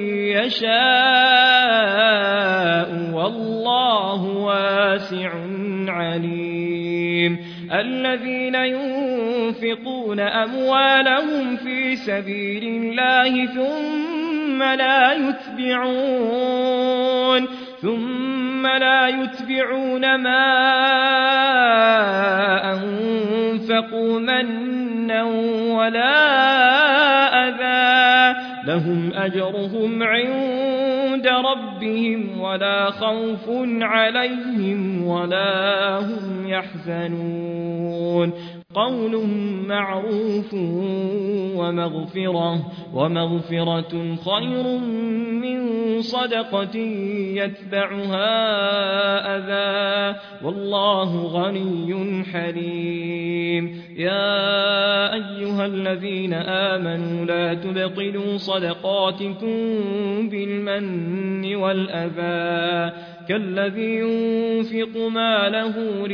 يشاء والله واسع عليم الذين ينفقون أموالهم في سبيل الله ثم لا يتبعون ثم لا يتبعون ما أنفقوا منا ولا أذى لهم أجرهم عند ربهم ولا خوف عليهم ولا هم يحزنون قول معروف ومغفرة ومغفرة خير من صدقة يتبعها أذى والله غني حليم. يا أيها الذين آمنوا لا تبطلوا صدقاتكم بالمن والأذى كالذي ينفق ماله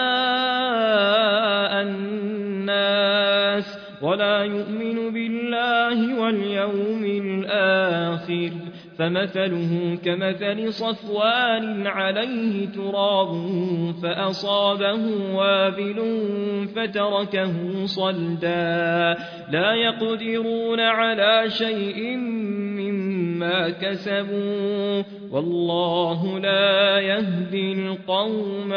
رئاء الناس ولا يؤمن بالله واليوم الآخر فمثله كمثل صفوان عليه تراب فأصابه وابل فتركه صلدا لا يقدرون على شيء مما كسبوا والله لا يهدي القوم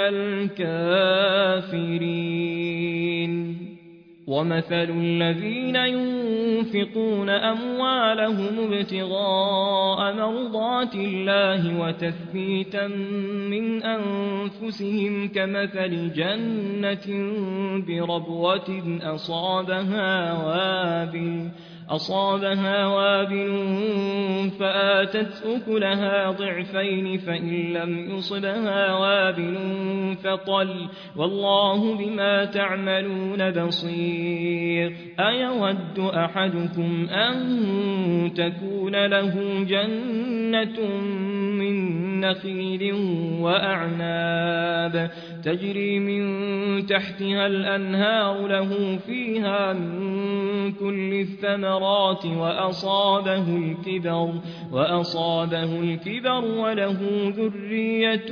الكافرين. ومثل الذين ينفقون أموالهم ابتغاء مرضات الله وتثبيتا من أنفسهم كمثل جنة بربوة أصابها وابل أصابها وابل فآتت أكلها ضعفين فإن لم يصبها وابل فطل والله بما تعملون بصير. أيود أحدكم أن تكون له جنة من نخيل وأعناب تجري من تحتها الأنهار له فيها من كل الثمرات وأصابه الكبر وأصابه الكبر وله ذرية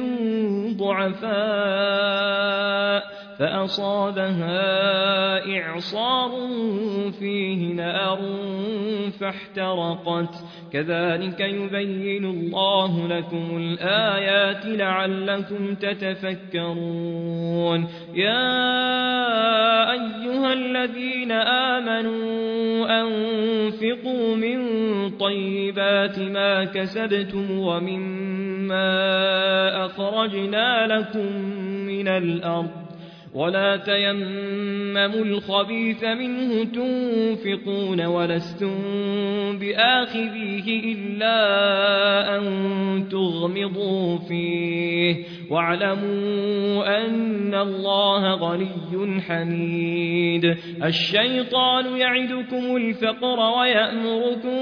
ضعفاء فأصابها إعصار فيه نار فاحترقت كذلك يبين الله لكم الآيات لعلكم تتفكرون. يا أيها الذين آمنوا أنفقوا من طيبات ما كسبتم ومما أخرجنا لكم من الأرض ولا تيمموا الخبيث منه تنفقون ولستم بآخذيه إلا أن تغمضوا فيه واعلموا أن الله غني حميد. الشيطان يعدكم الفقر ويأمركم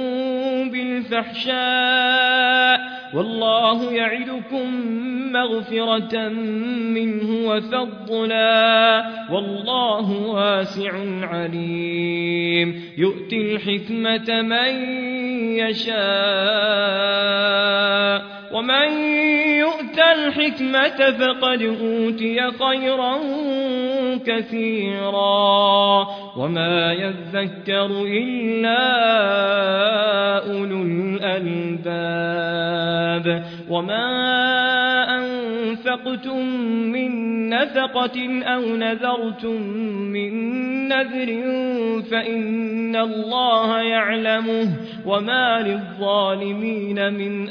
بالفحشاء والله يعدكم مغفرة منه وفضلا والله واسع عليم. يؤتي الحكمة من يشاء ومن يؤت الحكمة فقد أوتي خيرا كثيرا وما يذكر إلا أولو الألباب. وما أنفقتم من نفقة أو نذرتم من نذر فإن الله يعلمه وما للظالمين من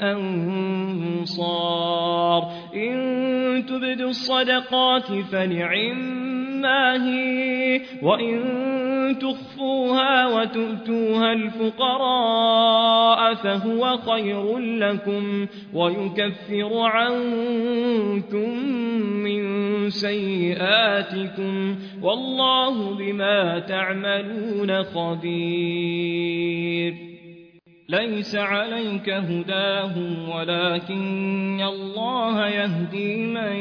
أنصار. إن تبدوا الصدقات فنعما هي وإن تخفوها وتؤتوها الفقراء فهو خير لكم ويكفر عنكم من سيئاتكم والله بما تعملون خبير. ليس عليك هداهم ولكن الله يهدي من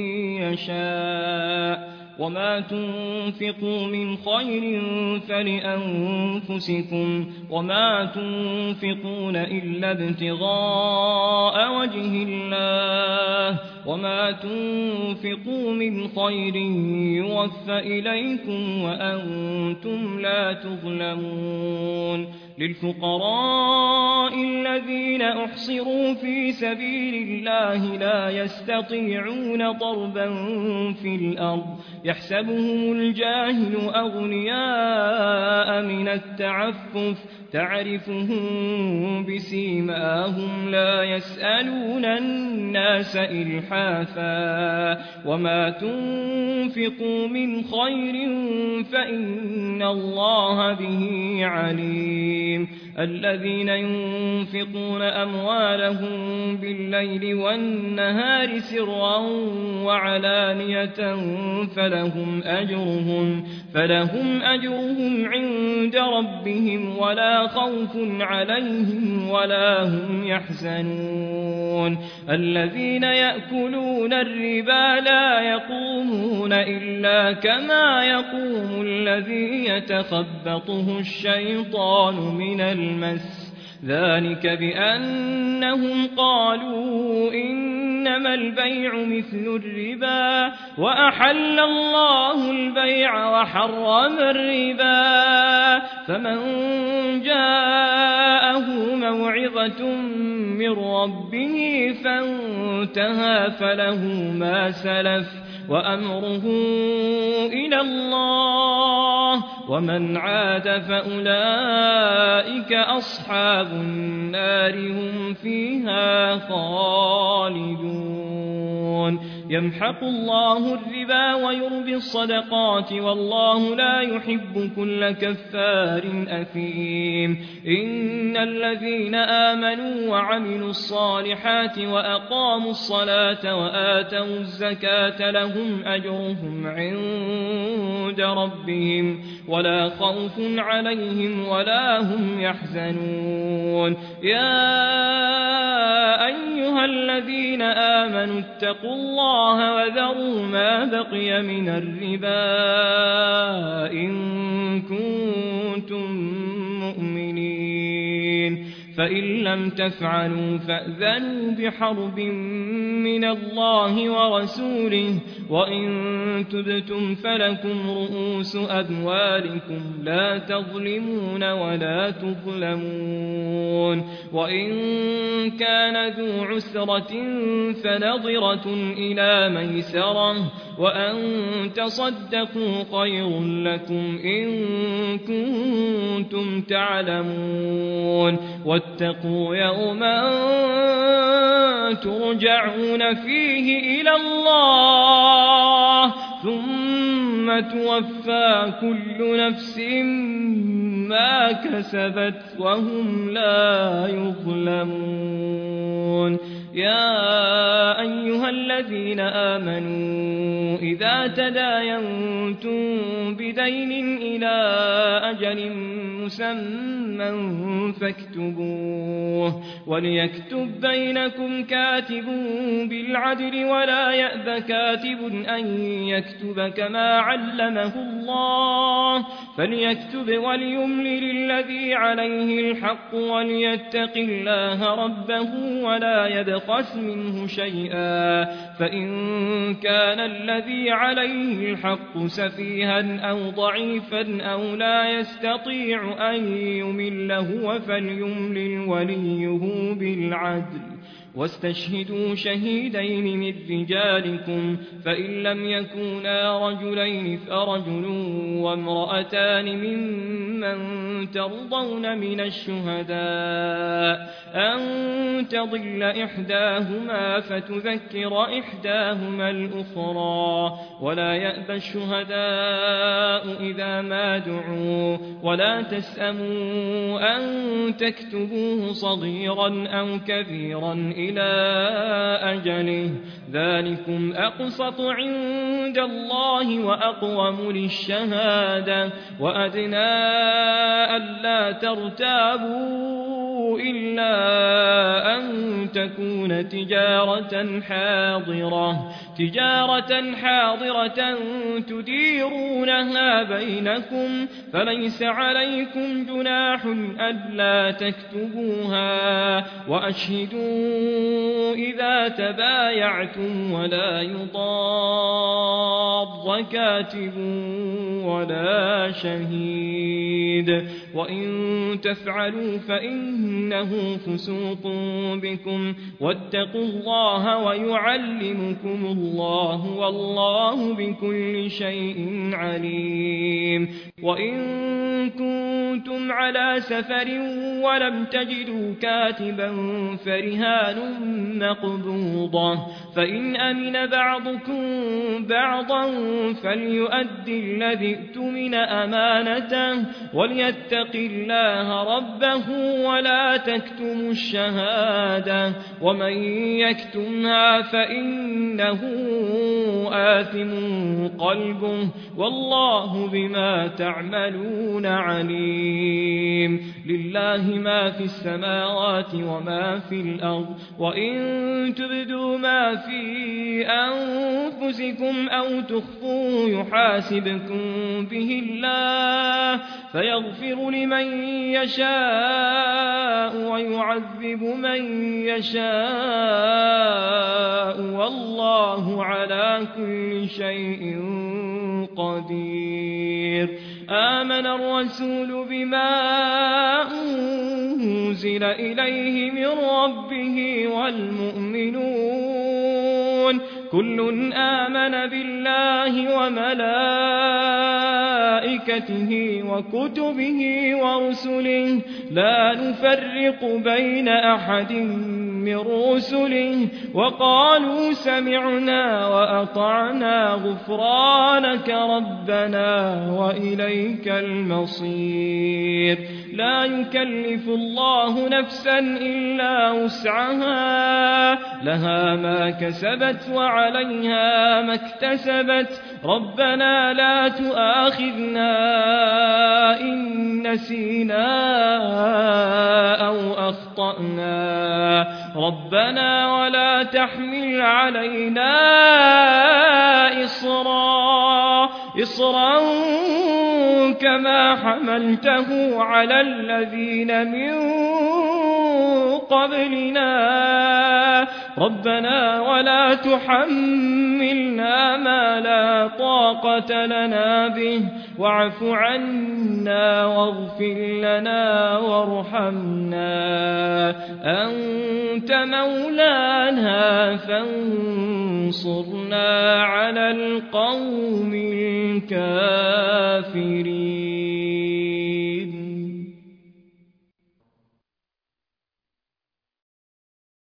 يشاء وما تنفقوا من خير فلأنفسكم وما تنفقون إلا ابتغاء وجه الله وما تنفقوا من خير يوفى إليكم وأنتم لا تظلمون. للفقراء الذين أحصروا في سبيل الله لا يستطيعون ضربا في الأرض يحسبهم الجاهل أغنياء من التعفف تعرفهم بسيماهم لا يسألون الناس إلحافا وما تنفقوا من خير فإن الله به عليم الذين ينفقون أموالهم بالليل والنهار سرا وعلانية فلهم أجرهم, فلهم أجرهم عند ربهم ولا خوف عليهم ولا هم يحزنون الذين يأكلون الربا لا يقومون إلا كما يقوم الذي يتخبطه الشيطان من المس ذلك بأنهم قالوا إنما البيع مثل الربا وأحل الله البيع وحرم الربا فمن جاءه موعظة من ربه فانتهى فله ما سلف وأمره إلى الله ومن عاد فأولئك أصحاب النار هم فيها خالدون يمحق الله الربا ويربي الصدقات والله لا يحب كل كفار أثيم إن الذين آمنوا وعملوا الصالحات وأقاموا الصلاة وآتوا الزكاة لهم أجرهم عند ربهم ولا خوف عليهم ولا هم يحزنون يا أيها الذين آمنوا اتقوا الله وذروا ما بقي من الربا إن كنتم مؤمنين فإن لم تفعلوا فأذنوا بحرب من الله ورسوله وإن تبتم فلكم رؤوس أموالكم لا تظلمون ولا تظلمون وإن كان ذو عسرة فنظرة إلى ميسرة وأن تصدقوا خير لكم إن كنتم تعلمون واتقوا يوما ترجعون فيه إلى الله ثم توفى كل نفس ما كسبت وهم لا يظلمون يا أيها الذين آمنوا إذا تداينتم بدين إلى أجل مسمى فاكتبوه وليكتب بينكم كاتب بالعدل ولا يأب كاتب أن يكتب كما علمه الله فليكتب وليملل الذي عليه الحق وليتق الله ربه ولا يبخس منه شيئا فإن كان الذي عليه الحق سفيها أو ضعيفا أو لا يستطيع أن يمل هو فليملل وليه بالعدل واستشهدوا شهيدين من رجالكم فإن لم يكونا رجلين فرجل وامرأتان ممن ترضون من الشهداء أن تضل إحداهما فتذكر إحداهما الأخرى ولا يأبى الشهداء إذا ما دعوا ولا تسأموا أن تكتبوه صغيرا أو كبيرا إلى أجله ذلكم أقسط عند الله وأقوم للشهادة وأدنى ألا ترتابوا إلا أن تكون تجارة حاضرة تجارة حاضرة تديرونها بينكم فليس عليكم جناح ألا تكتبوها وأشهدوا إذا تبايعتم ولا يضار كاتب ولا شهيد وإن تفعلوا فإنه فسوق بكم واتقوا الله ويعلمكم الله والله بكل شيء عليم وإن كنتم على سفر ولم تجدوا كاتبا فرهان مقبوضة فإن أمن بعضكم بعضا فليؤدي الذي اؤتمن أمانته وليتق الله ربه ولا تكتموا الشهادة ومن يكتمها فإنه آثم قلبه والله بما تعملون عليم لله ما في السماوات وما في الأرض وإن تبدوا ما في أنفسكم أو تخفوه يحاسبكم به الله فيغفر لمن يشاء ويعذب من يشاء والله على كل شيء قدير آمن الرسول بما أنزل إليه من ربه والمؤمنون كل آمن بالله وملائكته وكتبه ورسله لا نفرق بين أحد من رسله وقالوا سمعنا وأطعنا غفرانك ربنا وإليك المصير لا يكلف الله نفسا إلا وسعها لها ما كسبت وعليها ما اكتسبت ربنا لا تؤاخذنا إن نسينا أو أخطأنا ربنا ولا تحمل علينا إصرا إصرا كما حملته على الذين من قبلنا ربنا ولا تحملنا ما لا طاقة لنا به واعف عنا واغفر لنا وارحمنا أنت مولانا فانصرنا على القوم الكافرين